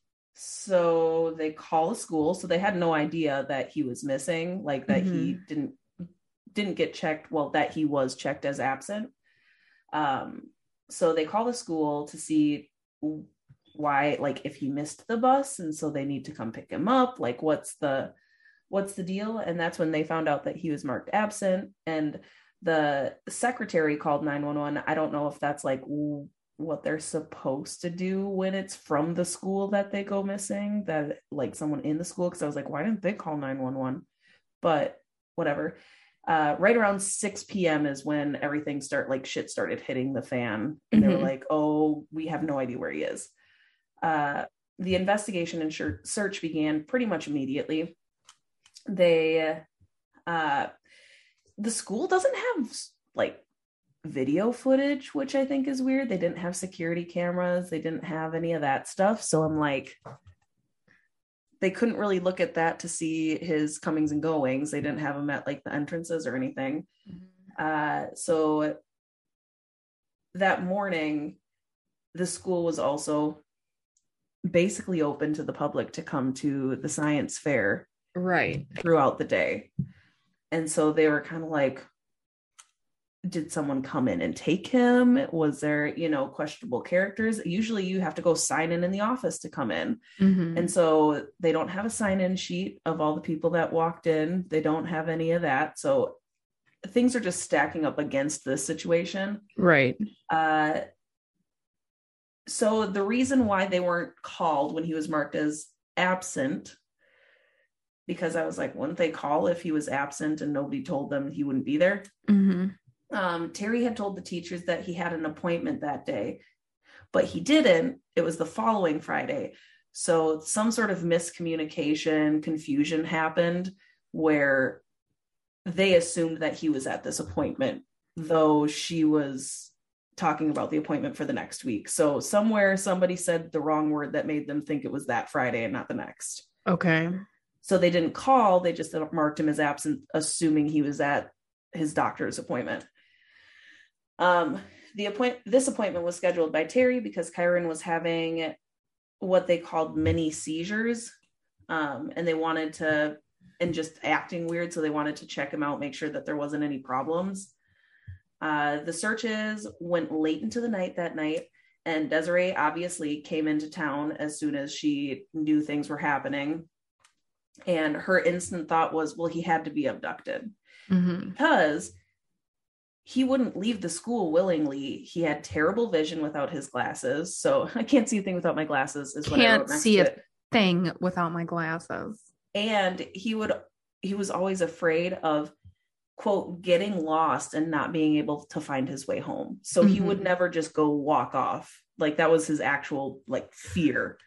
So they call the school. So they had no idea that he was missing, like that mm-hmm. he didn't didn't get checked. Well, that he was checked as absent. Um, so they call the school to see why, like if he missed the bus, and so they need to come pick him up. Like, what's the what's the deal? And that's when they found out that he was marked absent. And the secretary called nine one one. I don't know if that's like what they're supposed to do when it's from the school that they go missing, that like someone in the school, because I was like, why didn't they call nine one one? But whatever. Uh, right around six p.m. is when everything start like shit started hitting the fan, and mm-hmm. they were like, oh, we have no idea where he is. Uh, the investigation and search began pretty much immediately. They uh, the school doesn't have like video footage, which I think is weird. They didn't have security cameras. They didn't have any of that stuff. So I'm like, they couldn't really look at that to see his comings and goings. They didn't have him at like the entrances or anything. Mm-hmm. Uh, so that morning, the school was also basically open to the public to come to the science fair right throughout the day. And so they were kind of like, did someone come in and take him? Was there, you know, questionable characters? Usually you have to go sign in in the office to come in. Mm-hmm. And so they don't have a sign-in sheet of all the people that walked in. They don't have any of that. So things are just stacking up against this situation. Right. Uh, so the reason why they weren't called when he was marked as absent, because I was like, wouldn't they call if he was absent and nobody told them he wouldn't be there? Mm-hmm. Um, Terry had told the teachers that he had an appointment that day, but he didn't. It was the following Friday. So some sort of miscommunication, confusion happened where they assumed that he was at this appointment, though she was talking about the appointment for the next week. So somewhere somebody said the wrong word that made them think it was that Friday and not the next. Okay. So they didn't call. They just marked him as absent, assuming he was at his doctor's appointment. Um, the appoint this appointment was scheduled by Terry because Kyron was having what they called mini seizures. Um, and they wanted to, and just acting weird. So they wanted to check him out, make sure that there wasn't any problems. Uh, the searches went late into the night that night, and Desiree obviously came into town as soon as she knew things were happening. And her instant thought was, well, he had to be abducted. Mm-hmm. Because he wouldn't leave the school willingly. He had terrible vision without his glasses. So I can't see a thing without my glasses is what I wrote next Can't see to a it. thing without my glasses. And he would, he was always afraid of, quote, getting lost and not being able to find his way home. So mm-hmm. he would never just go walk off. Like that was his actual like fear.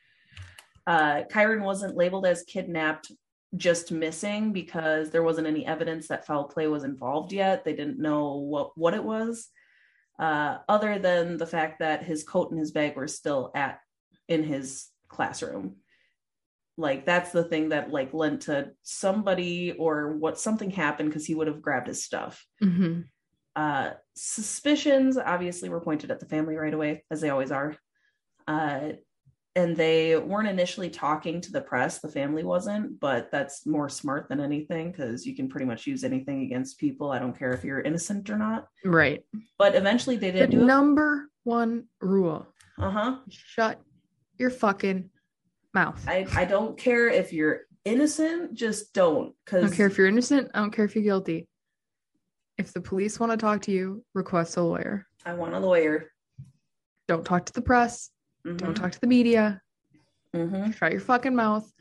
Uh, Kyron wasn't labeled as kidnapped, just missing, because there wasn't any evidence that foul play was involved yet. They didn't know what, what it was, uh, other than the fact that his coat and his bag were still at in his classroom. Like that's the thing that like lent to somebody or what something happened, because he would have grabbed his stuff. Mm-hmm. Uh, suspicions obviously were pointed at the family right away, as they always are. Uh, And they weren't initially talking to the press. The family wasn't, but that's more smart than anything, because you can pretty much use anything against people. I don't care if you're innocent or not. Right. But eventually they did the do it. Number one rule. Uh-huh. Shut your fucking mouth. I, I don't care if you're innocent, just don't. Cause I don't care if you're innocent. I don't care if you're guilty. If the police want to talk to you, request a lawyer. I want a lawyer. Don't talk to the press. Mm-hmm. Don't talk to the media. Mm-hmm. Shut your fucking mouth.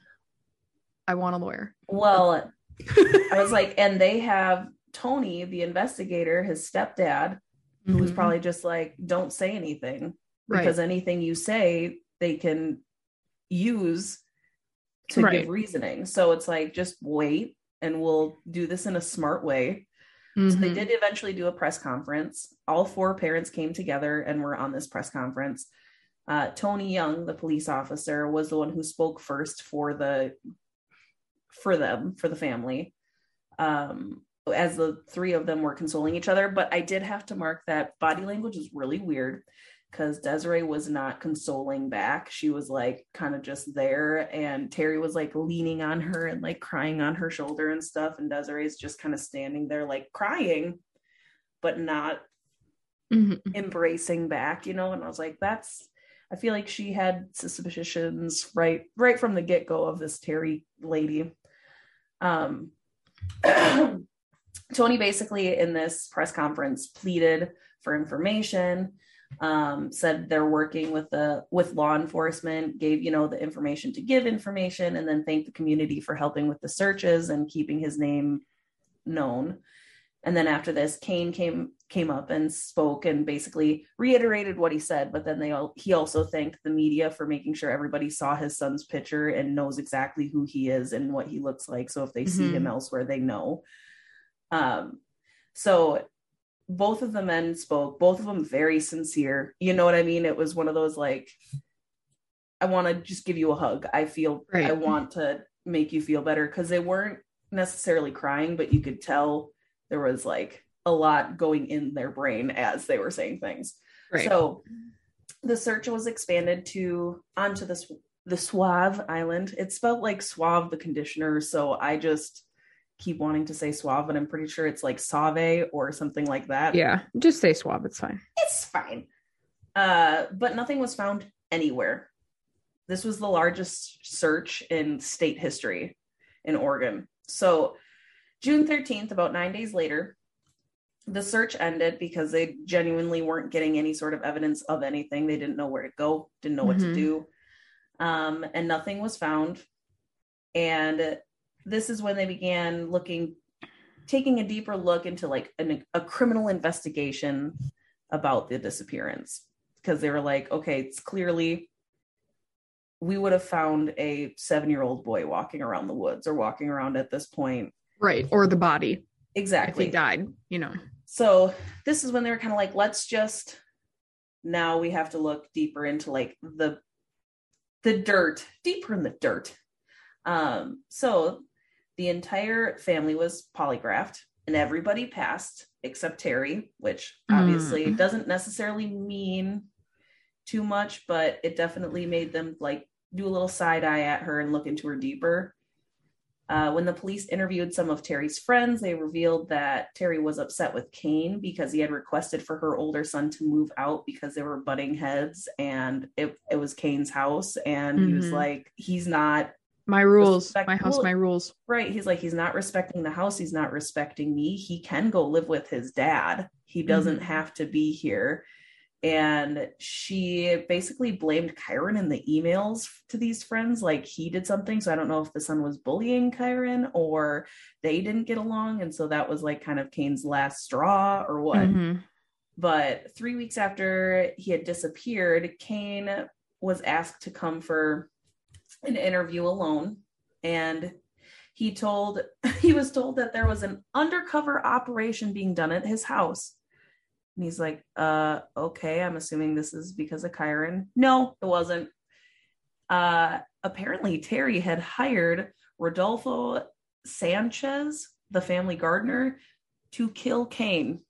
I want a lawyer. Well, I was like, and they have Tony, the investigator, his stepdad, mm-hmm. who's probably just like, don't say anything, because right. anything you say, they can use to Right. give reasoning. So it's like, just wait and we'll do this in a smart way. Mm-hmm. So they did eventually do a press conference. All four parents came together and were on this press conference. Uh, Tony Young, the police officer, was the one who spoke first for the for them, for the family, um, as the three of them were consoling each other. But I did have to mark that body language is really weird, because Desiree was not consoling back. She was like kind of just there, and Terry was like leaning on her and like crying on her shoulder and stuff, and Desiree's just kind of standing there like crying but not Mm-hmm. embracing back, you know. And I was like, that's, I feel like she had suspicions right right from the get-go of this Terry lady. um Tony basically in this press conference pleaded for information, um, said they're working with the with law enforcement, gave, you know, the information to give information, and then thanked the community for helping with the searches and keeping his name known. And then after this, Kane came came up and spoke and basically reiterated what he said, but then they all he also thanked the media for making sure everybody saw his son's picture and knows exactly who he is and what he looks like, so if they see Mm-hmm. him elsewhere, they know. Um, so both of the men spoke, both of them very sincere. You know what I mean? It was one of those like, I want to just give you a hug. I feel, Right. I want to make you feel better, because they weren't necessarily crying, but you could tell there was like a lot going in their brain as they were saying things. Right. So the search was expanded to onto this the Suave Island. It's spelled like Suave the conditioner, so I just keep wanting to say Suave, but I'm pretty sure it's like Sauve or something like that. Yeah, just say swab. It's fine. It's fine. Uh, but nothing was found anywhere. This was the largest search in state history in Oregon. So June thirteenth, about nine days later, the search ended because they genuinely weren't getting any sort of evidence of anything. They didn't know where to go, didn't know what Mm-hmm. to do. Um, and nothing was found. And this is when they began looking, taking a deeper look into like an, a criminal investigation about the disappearance. Because they were like, okay, it's clearly, we would have found a seven-year-old boy walking around the woods or walking around at this point. Right. Or the body. Exactly. If he died, you know. So this is when they were kind of like, let's just, now we have to look deeper into like the the dirt, deeper in the dirt. Um, so the entire family was polygraphed and everybody passed except Terry, which obviously Mm. doesn't necessarily mean too much, but it definitely made them like do a little side eye at her and look into her deeper. Uh, when the police interviewed some of Terry's friends, they revealed that Terry was upset with Kane because he had requested for her older son to move out because they were butting heads, and it, it was Kane's house. And he was Mhm. like, he's not My rules. Respect- My house, well- my rules. right. He's like, he's not respecting the house. He's not respecting me. He can go live with his dad. He doesn't Mhm. have to be here. And she basically blamed Kyron in the emails to these friends, like he did something. So I don't know if the son was bullying Kyron or they didn't get along. And so that was like kind of Kane's last straw or what. Mhm. But three weeks after he had disappeared, Kane was asked to come for an interview alone. And he told, he was told that there was an undercover operation being done at his house. And he's like, uh, okay, I'm assuming this is because of Kyron. No, it wasn't. Uh, apparently, Terry had hired Rodolfo Sanchez, the family gardener, to kill Kane.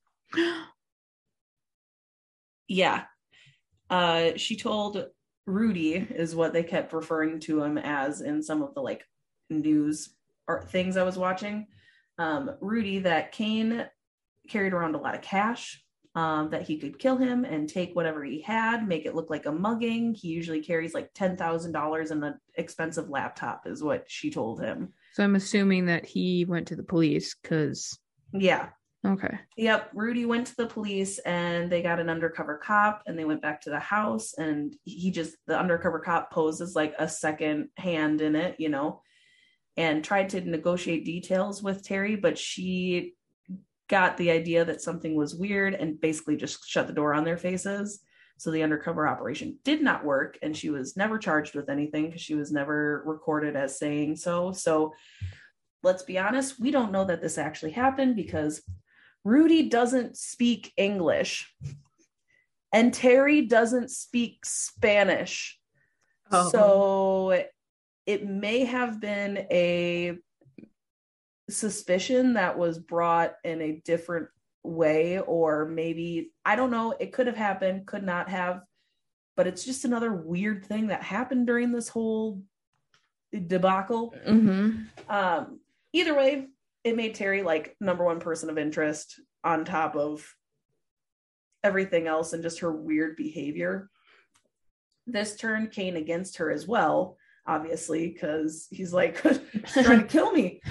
Yeah. Uh, she told Rudy, is what they kept referring to him as in some of the like news or things I was watching. Um, Rudy, that Kane carried around a lot of cash. Um, that he could kill him and take whatever he had, make it look like a mugging. He usually carries like ten thousand dollars in an expensive laptop, is what she told him. So I'm assuming that he went to the police because. Yeah. Okay. Yep. Rudy went to the police and they got an undercover cop and they went back to the house, and he just, the undercover cop posed as like a second hand in it, you know, and tried to negotiate details with Terry, but she got the idea that something was weird and basically just shut the door on their faces. So the undercover operation did not work, and she was never charged with anything because she was never recorded as saying so. So let's be honest, we don't know that this actually happened because Rudy doesn't speak English and Terry doesn't speak Spanish. Oh. So it may have been a suspicion that was brought in a different way, or maybe, I don't know, it could have happened, could not have, but it's just another weird thing that happened during this whole debacle. Mm-hmm. Um, either way, it made Terry like number one person of interest on top of everything else and just her weird behavior. This turned Kane against her as well, obviously, because he's like, she's trying to kill me.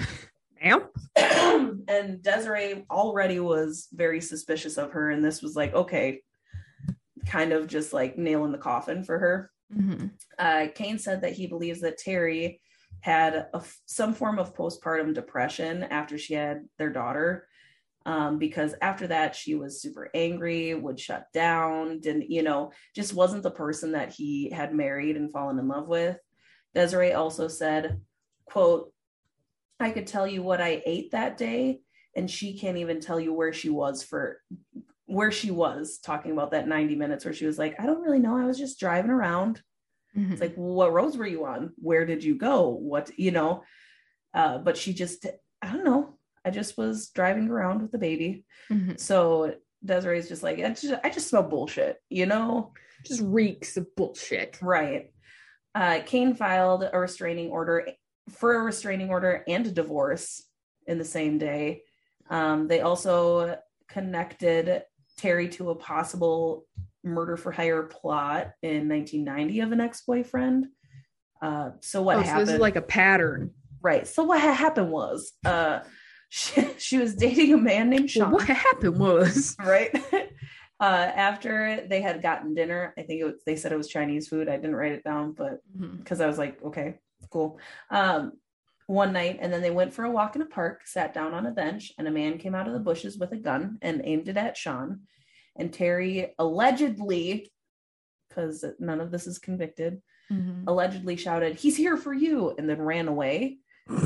And Desiree already was very suspicious of her, and this was like, okay, kind of just like nailing the coffin for her. Mm-hmm. Uh, Kane said that he believes that Terry had a, some form of postpartum depression after she had their daughter, um, because after that she was super angry, would shut down, didn't, you know, just wasn't the person that he had married and fallen in love with. Desiree also said, quote, I could tell you what I ate that day, and she can't even tell you where she was for where she was, talking about that ninety minutes where she was like, I don't really know. I was just driving around. Mm-hmm. It's like, what roads were you on? Where did you go? What, you know, uh, but she just, I don't know. I just was driving around with the baby. Mm-hmm. So Desiree's just like, I just, I just smell bullshit, you know, just reeks of bullshit. Right. Uh, Kane filed a restraining order for a restraining order and a divorce in the same day. Um, they also connected Terry to a possible murder for hire plot in nineteen ninety of an ex-boyfriend. Uh, so what oh, happened? So this is like a pattern. Right. So what ha- happened was uh, she, she was dating a man named Sean. Well, what happened was, right. uh, after they had gotten dinner, I think it was, they said it was Chinese food. I didn't write it down, but because mm-hmm. I was like, okay, cool. Um, one night, and then they went for a walk in a park, sat down on a bench, and a man came out of the bushes with a gun and aimed it at Sean. And Terry allegedly, because none of this is convicted, mm-hmm. allegedly shouted, "He's here for you," and then ran away.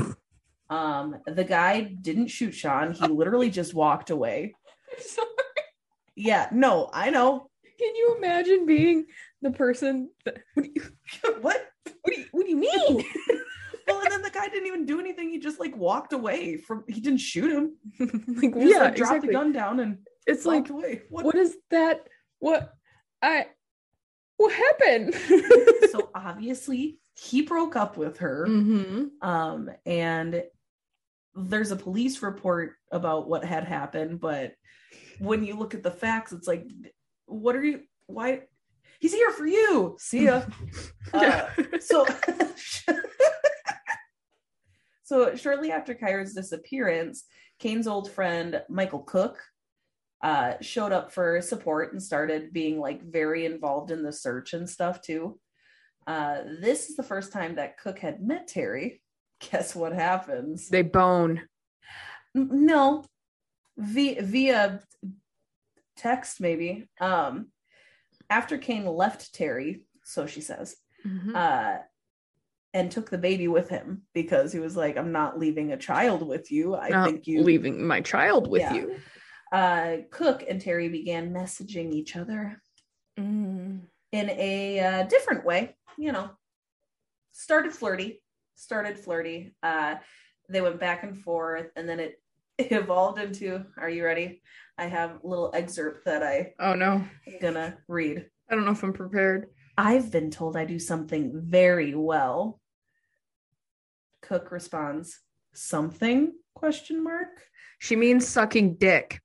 um, the guy didn't shoot Sean. He literally just walked away. Sorry. Yeah, no, I know. Can you imagine being the person that, what do you what? What do you, what do you mean? Well, and then the guy didn't even do anything. He just like walked away from, he didn't shoot him. Like, he just, yeah, like, dropped exactly. the gun down and it's walked like, away. What? what is that? What? I, what happened? So obviously he broke up with her. Mm-hmm. Um, and there's a police report about what had happened, but when you look at the facts, it's like, what are you, why? He's here for you. See ya. uh, so, so shortly after Kyra's disappearance, Kane's old friend Michael Cook uh, showed up for support and started being like very involved in the search and stuff too. Uh, this is the first time that Cook had met Terry. Guess what happens? They bone. N- no, via via text maybe. Um. After Kane left Terry, so she says, mm-hmm. uh, and took the baby with him because he was like, I'm not leaving a child with you. I not think you leaving my child with yeah. you. Uh, Cook and Terry began messaging each other mm. in a uh, different way, you know, started flirty, started flirty. Uh, they went back and forth, and then it evolved into, are you ready? I have a little excerpt that I oh no I'm gonna read. I don't know if I'm prepared. I've been told I do something very well. Cook responds, something? Question mark. She means sucking dick.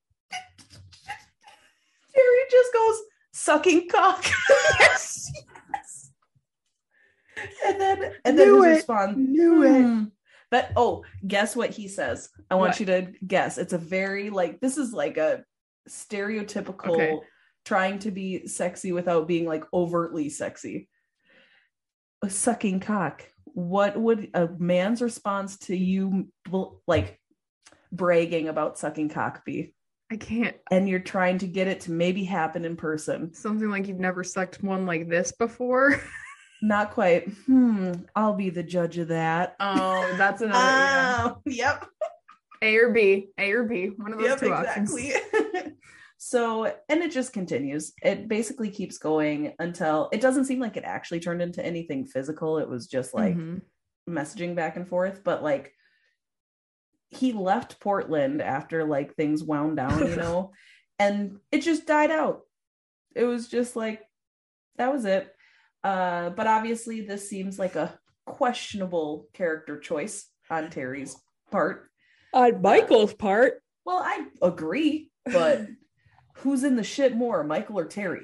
Terry just goes, sucking cock. Yes. Yes. And then and then Knew his it. response. Knew hmm. it. But oh, guess what he says? I want what? you to guess. It's a very like this is like a stereotypical okay. trying to be sexy without being like overtly sexy. A sucking cock. What would a man's response to you like bragging about sucking cock be? I can't. And you're trying to get it to maybe happen in person. Something like you've never sucked one like this before. Not quite. Hmm. I'll be the judge of that. Oh, that's another. Yeah. Oh, yep. A or B. A or B. One of those Yep, two exactly. options. So, and it just continues. It basically keeps going until it doesn't seem like it actually turned into anything physical. It was just like Mhm. messaging back and forth. But like, he left Portland after like things wound down, you know, and it just died out. It was just like, that was it. Uh, but obviously, this seems like a questionable character choice on Terry's part. On Michael's uh, part. Well, I agree, but who's in the shit more, Michael or Terry?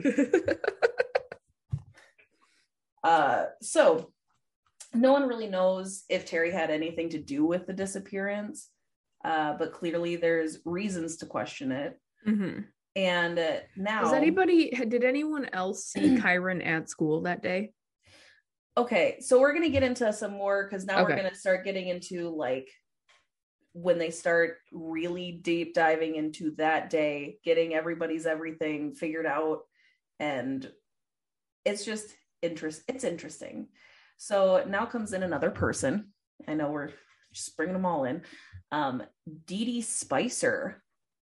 uh, so no one really knows if Terry had anything to do with the disappearance, uh, but clearly there's reasons to question it. Mm-hmm. And uh, now, does anybody? Did anyone else see Kyron at school that day? Okay, so we're gonna get into some more because now Okay. we're gonna start getting into like when they start really deep diving into that day, getting everybody's everything figured out, and it's just interest. It's interesting. So now comes in another person. I know we're just bringing them all in. Um, Dee Dee Spicer.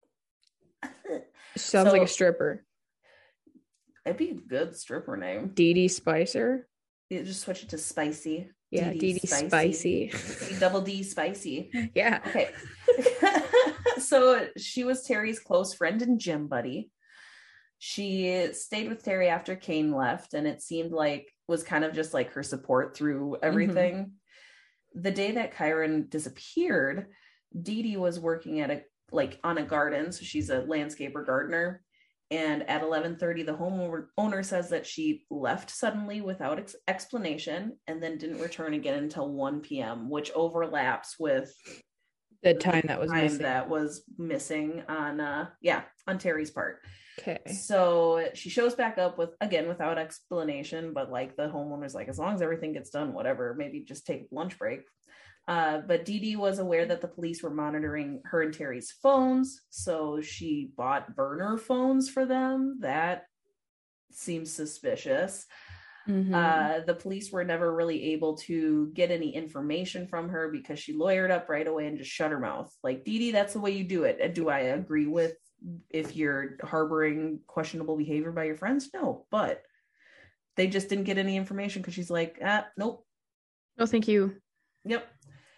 Sounds so, like a stripper. It'd be a good stripper name. Dee Dee Spicer. You just switch it to Spicy. Yeah, Dee Dee Spicy. Spicy. Double D Spicy. Yeah. Okay. So she was Terry's close friend and gym buddy. She stayed with Terry after Kane left, and it seemed like was kind of just like her support through everything. Mm-hmm. The day that Kyron disappeared, Dee Dee was working at a like on a garden. So she's a landscaper gardener. And at eleven thirty, the homeowner says that she left suddenly without ex- explanation and then didn't return again until one p.m., which overlaps with the time that was time missing. that was missing on, uh, yeah, on Terry's part. Okay. So she shows back up with, again, without explanation, but like the homeowner's like, as long as everything gets done, whatever, maybe just take lunch break. Uh, but Dee Dee was aware that the police were monitoring her and Terry's phones, so she bought burner phones for them. That seems suspicious. Mm-hmm. Uh, the police were never really able to get any information from her because she lawyered up right away and just shut her mouth. Like, Dee Dee, that's the way you do it. And do I agree with if you're harboring questionable behavior by your friends? No, but they just didn't get any information because she's like, ah, nope. No, thank you. Yep.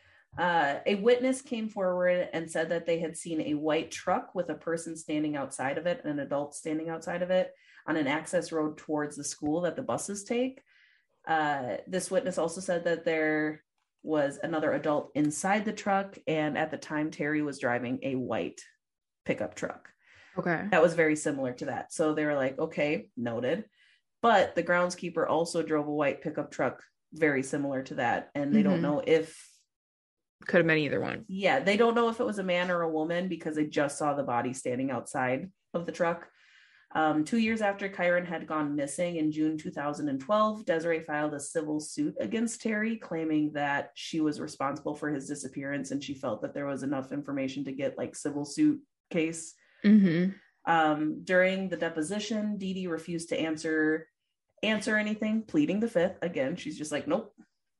Uh, a witness came forward and said that they had seen a white truck with a person standing outside of it, an adult standing outside of it on an access road towards the school that the buses take. Uh, this witness also said that there was another adult inside the truck, and at the time Terry was driving a white pickup truck. Okay. That was very similar to that. So they were like, okay, noted. But the groundskeeper also drove a white pickup truck very similar to that, and they mm-hmm. don't know if could have been either one. Yeah, they don't know if it was a man or a woman because they just saw the body standing outside of the truck. Um, two years after Kyron had gone missing in June two thousand twelve, Desiree filed a civil suit against Terry, claiming that she was responsible for his disappearance and she felt that there was enough information to get like civil suit case. Mm-hmm. Um, during the deposition, Dee Dee refused to answer answer anything, pleading the fifth. Again, she's just like, nope.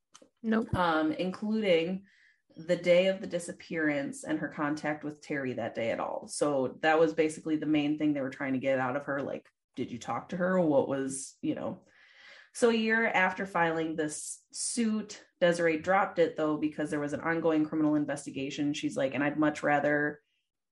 Nope. Um, including the day of the disappearance and her contact with Terry that day at all. So that was basically the main thing they were trying to get out of her. Like, did you talk to her? What was, you know? So a year after filing this suit, Desiree dropped it though, because there was an ongoing criminal investigation. She's like, and I'd much rather,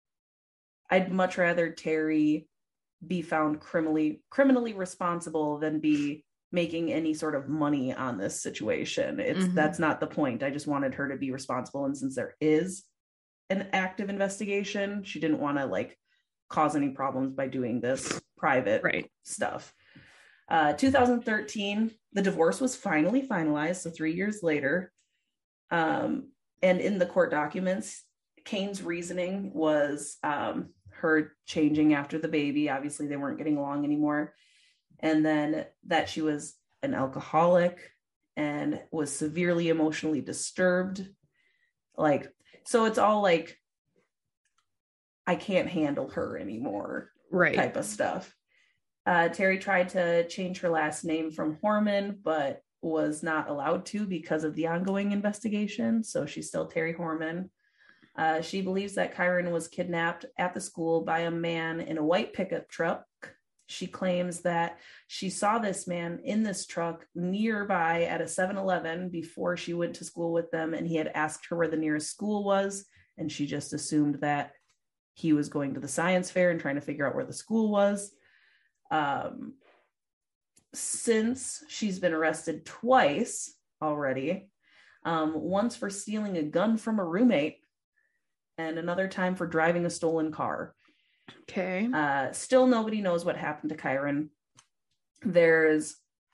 I'd much rather Terry be found criminally, criminally responsible than be making any sort of money on this situation. It's mm-hmm. That's not the point. I just wanted her to be responsible. And since there is an active investigation, she didn't want to like cause any problems by doing this private right. stuff. Uh, two thousand thirteen, the divorce was finally finalized. So three years later, um, and in the court documents, Kane's reasoning was um, her changing after the baby. Obviously they weren't getting along anymore. And then that she was an alcoholic and was severely emotionally disturbed. Like, so it's all like, I can't handle her anymore, right. type of stuff. Uh, Terry tried to change her last name from Horman, but was not allowed to because of the ongoing investigation. So she's still Terry Horman. Uh, she believes that Kyron was kidnapped at the school by a man in a white pickup truck. She claims that she saw this man in this truck nearby at a seven eleven before she went to school with them, and he had asked her where the nearest school was, and she just assumed that he was going to the science fair and trying to figure out where the school was. Um, since she's been arrested twice already, um, once for stealing a gun from a roommate, and another time for driving a stolen car. Okay. Uh, still nobody knows what happened to Kyron. There's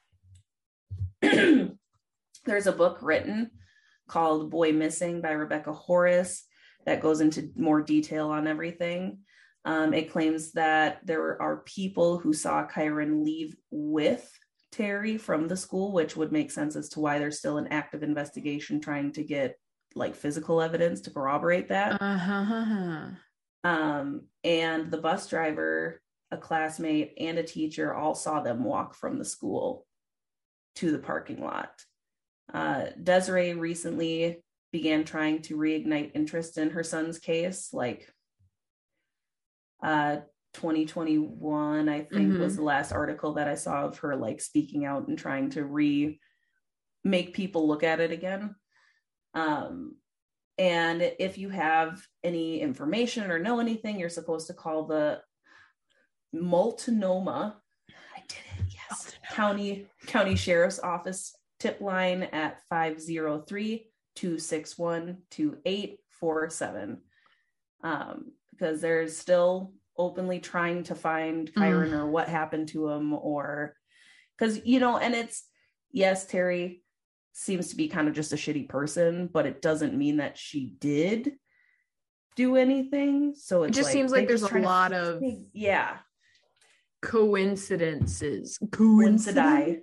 there's a book written called Boy Missing by Rebecca Horace that goes into more detail on everything. Um, it claims that there are people who saw Kyron leave with Terry from the school, which would make sense as to why there's still an active investigation trying to get like physical evidence to corroborate that. Uh-huh. Um, and the bus driver, a classmate, and a teacher all saw them walk from the school to the parking lot. Uh, Desiree recently began trying to reignite interest in her son's case, like uh, twenty twenty-one, I think, mm-hmm. was the last article that I saw of her like speaking out and trying to re make people look at it again. Um, and if you have any information or know anything, you're supposed to call the Multnomah, I did it, yes, Multnomah. County County Sheriff's Office tip line at five oh three, two six one, two eight four seven. Um, because they're still openly trying to find Kyron mm. or what happened to him, or because, you know, and it's, yes, Terry seems to be kind of just a shitty person, but it doesn't mean that she did do anything. So it's it just like, seems like there's a lot to, of yeah coincidences coincide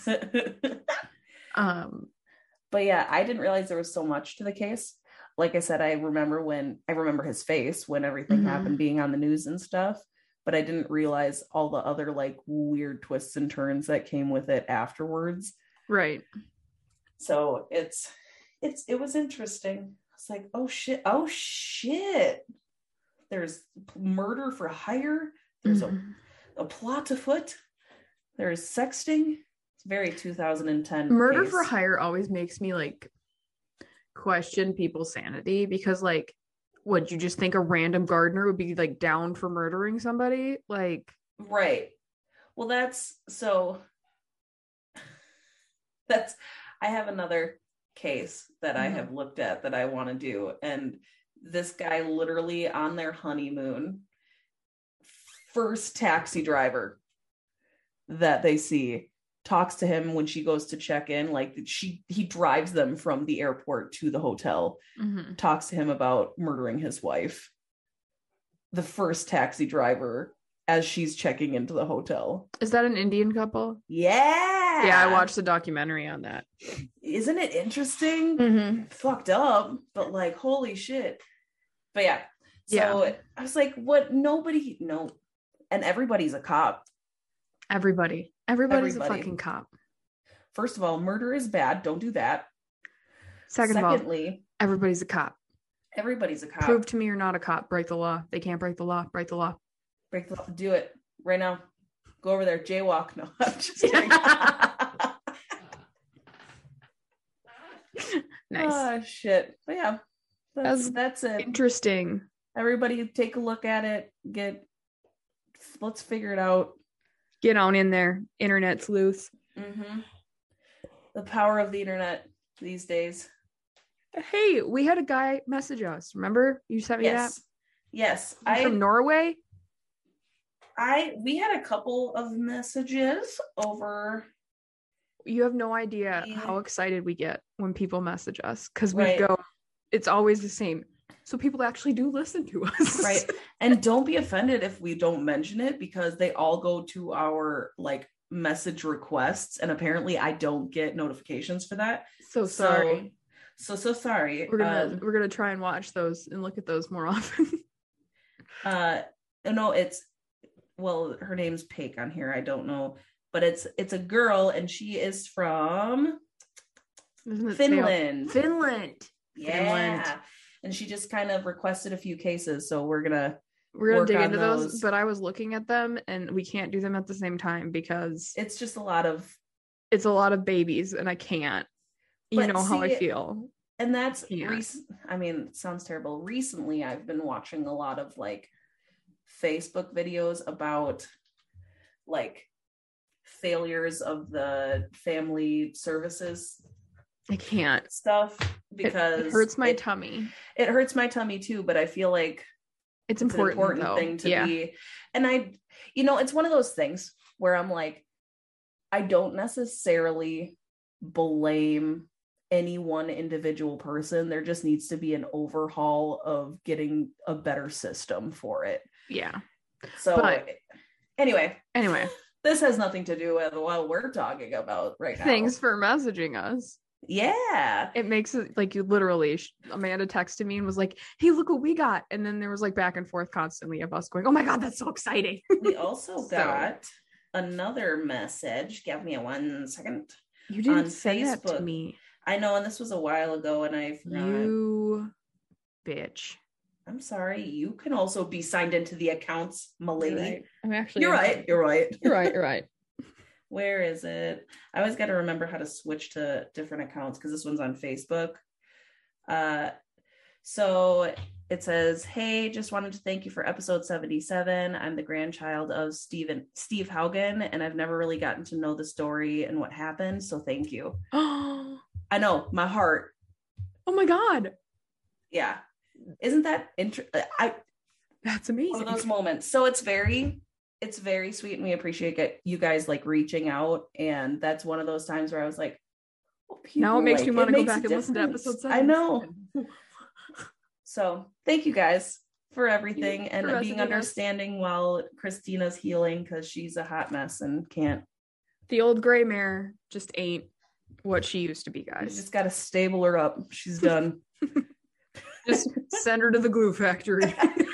um but yeah, I didn't realize there was so much to the case. Like I said, I remember when I remember his face when everything mm-hmm. happened, being on the news and stuff, but I didn't realize all the other like weird twists and turns that came with it afterwards. Right. So it's, it's, it was interesting. It's like, oh shit. Oh shit. There's murder for hire. There's mm-hmm. a, a plot afoot. There's sexting. It's very two thousand ten. Murder case. for hire always makes me like question people's sanity, because like, would you just think a random gardener would be like down for murdering somebody? Like, right. Well, that's so that's, I have another case that mm-hmm. I have looked at that I want to do. And this guy literally on their honeymoon, first taxi driver that they see talks to him when she goes to check in. Like she, he drives them from the airport to the hotel, mm-hmm. talks to him about murdering his wife. The first taxi driver as she's checking into the hotel. Is that an Indian couple? Yeah. Yeah, I watched the documentary on that. Isn't it interesting? Mm-hmm. Fucked up, but like, holy shit. But yeah. So yeah. I was like, what? Nobody, no. And everybody's a cop. Everybody. Everybody's Everybody. a fucking cop. First of all, murder is bad. Don't do that. Second Secondly, of all, everybody's a cop. Everybody's a cop. Prove to me you're not a cop. Break the law. They can't break the law. Break the law. Break the law. Do it right now. Go over there. Jaywalk. No, I'm just kidding. Nice. Oh, shit. But yeah, that's, that's it. Interesting. Everybody take a look at it. Get, let's figure it out. Get on in there. Internet sleuths. Mm-hmm. The power of the internet these days. Hey, we had a guy message us. Remember? You sent me yes. that? Yes. I, from Norway? I we had a couple of messages over. You have no idea yeah. how excited we get when people message us, because we right. go, it's always the same. So people actually do listen to us. Right. And don't be offended if we don't mention it, because they all go to our like message requests, and apparently I don't get notifications for that. So sorry. So so, so sorry. We're gonna um, we're gonna try and watch those and look at those more often. Uh, no, it's well, her name's Paik on here. I don't know, but it's it's a girl, and she is from Finland. Finland. Yeah. Finland. And she just kind of requested a few cases, so we're gonna we're gonna dig into those. those. But I was looking at them, and we can't do them at the same time because it's just a lot of it's a lot of babies, and I can't. You but know see, how I feel. And that's recent. I mean, it sounds terrible. Recently, I've been watching a lot of like Facebook videos about like failures of the family services. I can't stuff because it, it hurts my it, tummy. It hurts my tummy too, but I feel like it's, it's important, an important thing to yeah. be. And I, you know, it's one of those things where I'm like, I don't necessarily blame any one individual person. There just needs to be an overhaul of getting a better system for it. Yeah. So but, anyway, anyway, this has nothing to do with what we're talking about right now. Thanks for messaging us. Yeah. It makes it like you literally, Amanda texted me and was like, hey, look what we got. And then there was like back and forth constantly of us going, oh my God, that's so exciting. We also so, got another message. Give me a one second. You didn't say that to me. I know, and this was a while ago, and I forgot. You bitch. I'm sorry. You can also be signed into the accounts, milady. Right. I'm actually. You're right. You're right. You're right. You're right. Where is it? I always got to remember how to switch to different accounts because this one's on Facebook. Uh, so it says, "Hey, just wanted to thank you for episode seventy-seven. I'm the grandchild of Steven, Steve Haugen, and I've never really gotten to know the story and what happened. So thank you." Oh, I know, my heart. Oh my God. Yeah. Isn't that interesting? I. That's amazing. One of those moments. So it's very. It's very sweet, and we appreciate get, you guys like reaching out. And that's one of those times where I was like, oh, now it makes like, me want to go back and listen to episode seven. I know. So thank you guys for everything you, and for being understanding us. While Christina's healing because she's a hot mess and can't. The old gray mare just ain't what she used to be, guys. You just got to stable her up. She's done. Just send her to the glue factory.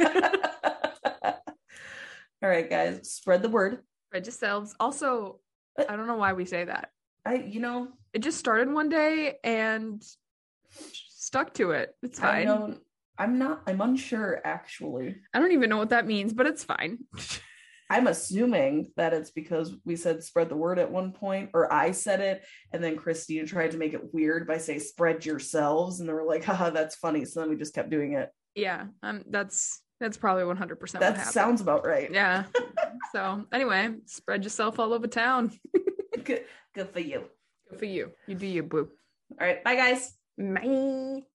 All right, guys, spread the word. Spread yourselves. Also, I don't know why we say that. I, you know, it just started one day and stuck to it. It's fine. I don't, I'm not, I'm unsure actually. I don't even know what that means, but it's fine. I'm assuming that it's because we said spread the word at one point, or I said it, and then Christina tried to make it weird by saying spread yourselves, and they were like, haha, that's funny. So then we just kept doing it. Yeah, um, that's that's probably one hundred percent that what happened. Sounds about right. Yeah. So anyway, spread yourself all over town. Good, good for you. Good for you. You do you, boo. All right, bye guys. Bye.